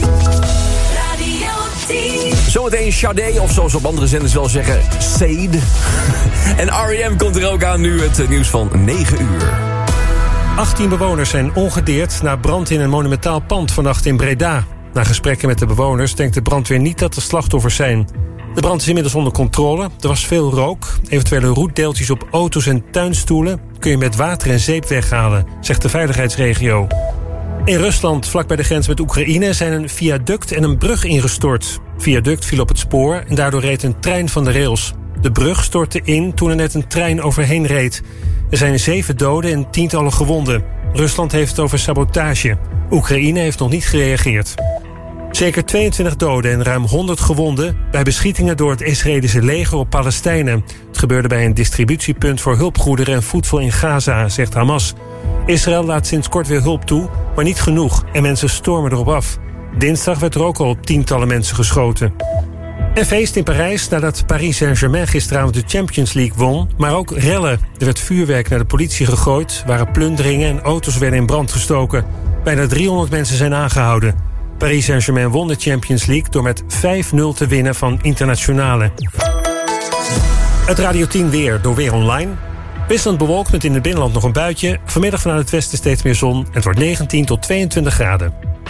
[SPEAKER 8] Zometeen Sade, of zoals op andere zenders wel zeggen, Sade. En R E M komt er ook aan, nu het nieuws van negen uur.
[SPEAKER 2] achttien bewoners zijn ongedeerd na brand in een monumentaal pand vannacht in Breda. Na gesprekken met de bewoners denkt de brandweer niet dat er slachtoffers zijn. De brand is inmiddels onder controle. Er was veel rook. Eventuele roetdeeltjes op auto's en tuinstoelen kun je met water en zeep weghalen, zegt de veiligheidsregio. In Rusland, vlak bij de grens met Oekraïne, zijn een viaduct en een brug ingestort. Viaduct viel op het spoor en daardoor reed een trein van de rails. De brug stortte in toen er net een trein overheen reed. Er zijn zeven doden en tientallen gewonden. Rusland heeft het over sabotage. Oekraïne heeft nog niet gereageerd. Zeker tweeëntwintig doden en ruim honderd gewonden bij beschietingen door het Israëlische leger op Palestijnen. Het gebeurde bij een distributiepunt voor hulpgoederen en voedsel in Gaza, zegt Hamas. Israël laat sinds kort weer hulp toe, maar niet genoeg en mensen stormen erop af. Dinsdag werd er ook al op tientallen mensen geschoten. En feest in Parijs nadat Paris Saint-Germain gisteravond de Champions League won, maar ook rellen. Er werd vuurwerk naar de politie gegooid, waren plunderingen en auto's werden in brand gestoken. Bijna driehonderd mensen zijn aangehouden. Paris Saint-Germain won de Champions League door met vijf nul te winnen van Internationale. Het Radio tien weer door Weer Online. Wisselend bewolkt met in het binnenland nog een buitje. Vanmiddag vanuit het westen steeds meer zon. En het wordt negentien tot tweeëntwintig graden.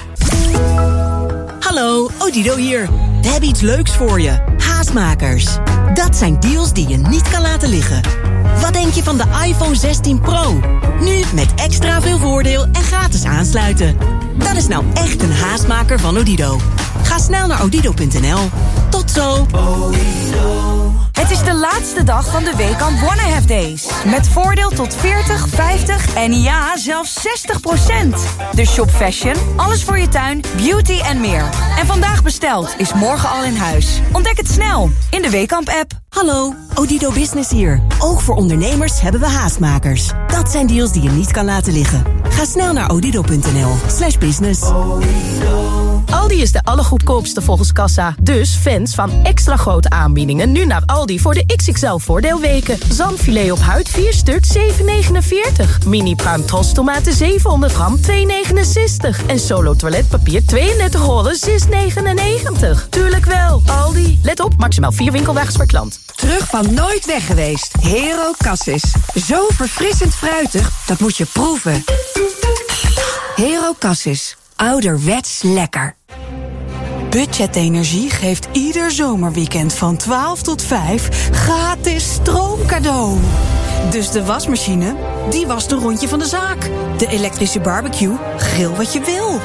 [SPEAKER 5] Hallo, Odido hier. We hebben iets leuks voor je. Haastmakers. Dat zijn deals die je niet kan laten liggen. Wat denk je van de iPhone zestien Pro? Nu met extra veel voordeel en gratis aansluiten. Dat is nou echt een haastmaker van Odido. Ga snel naar odido punt n l. Tot zo.
[SPEAKER 16] Het is de laatste dag van de week aan Wanna Have Days. Met voordeel tot veertig, vijftig en ja, zelfs zestig procent. Dus shop fashion, alles voor je tuin, beauty en meer. En vandaag besteld is morgen al in huis. Ontdek het snel in de Weekamp-app.
[SPEAKER 5] Hallo, Odido Business hier. Ook voor ondernemers hebben we haastmakers. Dat zijn deals die je niet kan laten liggen. Ga snel naar odido punt n l slash business.
[SPEAKER 26] Aldi is de allergoedkoopste volgens kassa. Dus fans van extra grote aanbiedingen nu naar Aldi voor de X X L voordeelweken. Zalmfilet op huid vier stuk zeven negenenveertig. Mini pruim tomaten zevenhonderd gram twee negenenzestig. En Solo toiletpapier tweeëndertig rollen zes negenennegentig. Tuurlijk wel, Aldi. Let op, maximaal vier winkelwagens per klant.
[SPEAKER 1] Terug van nooit weg geweest. Hero Cassis. Zo verfrissend fruitig, dat moet je proeven. Hero Cassis. Ouderwets lekker.
[SPEAKER 3] Budget Energie geeft ieder zomerweekend van twaalf tot vijf gratis stroomcadeau. Dus de wasmachine, die wast een rondje van de zaak. De elektrische barbecue, grill wat je wil.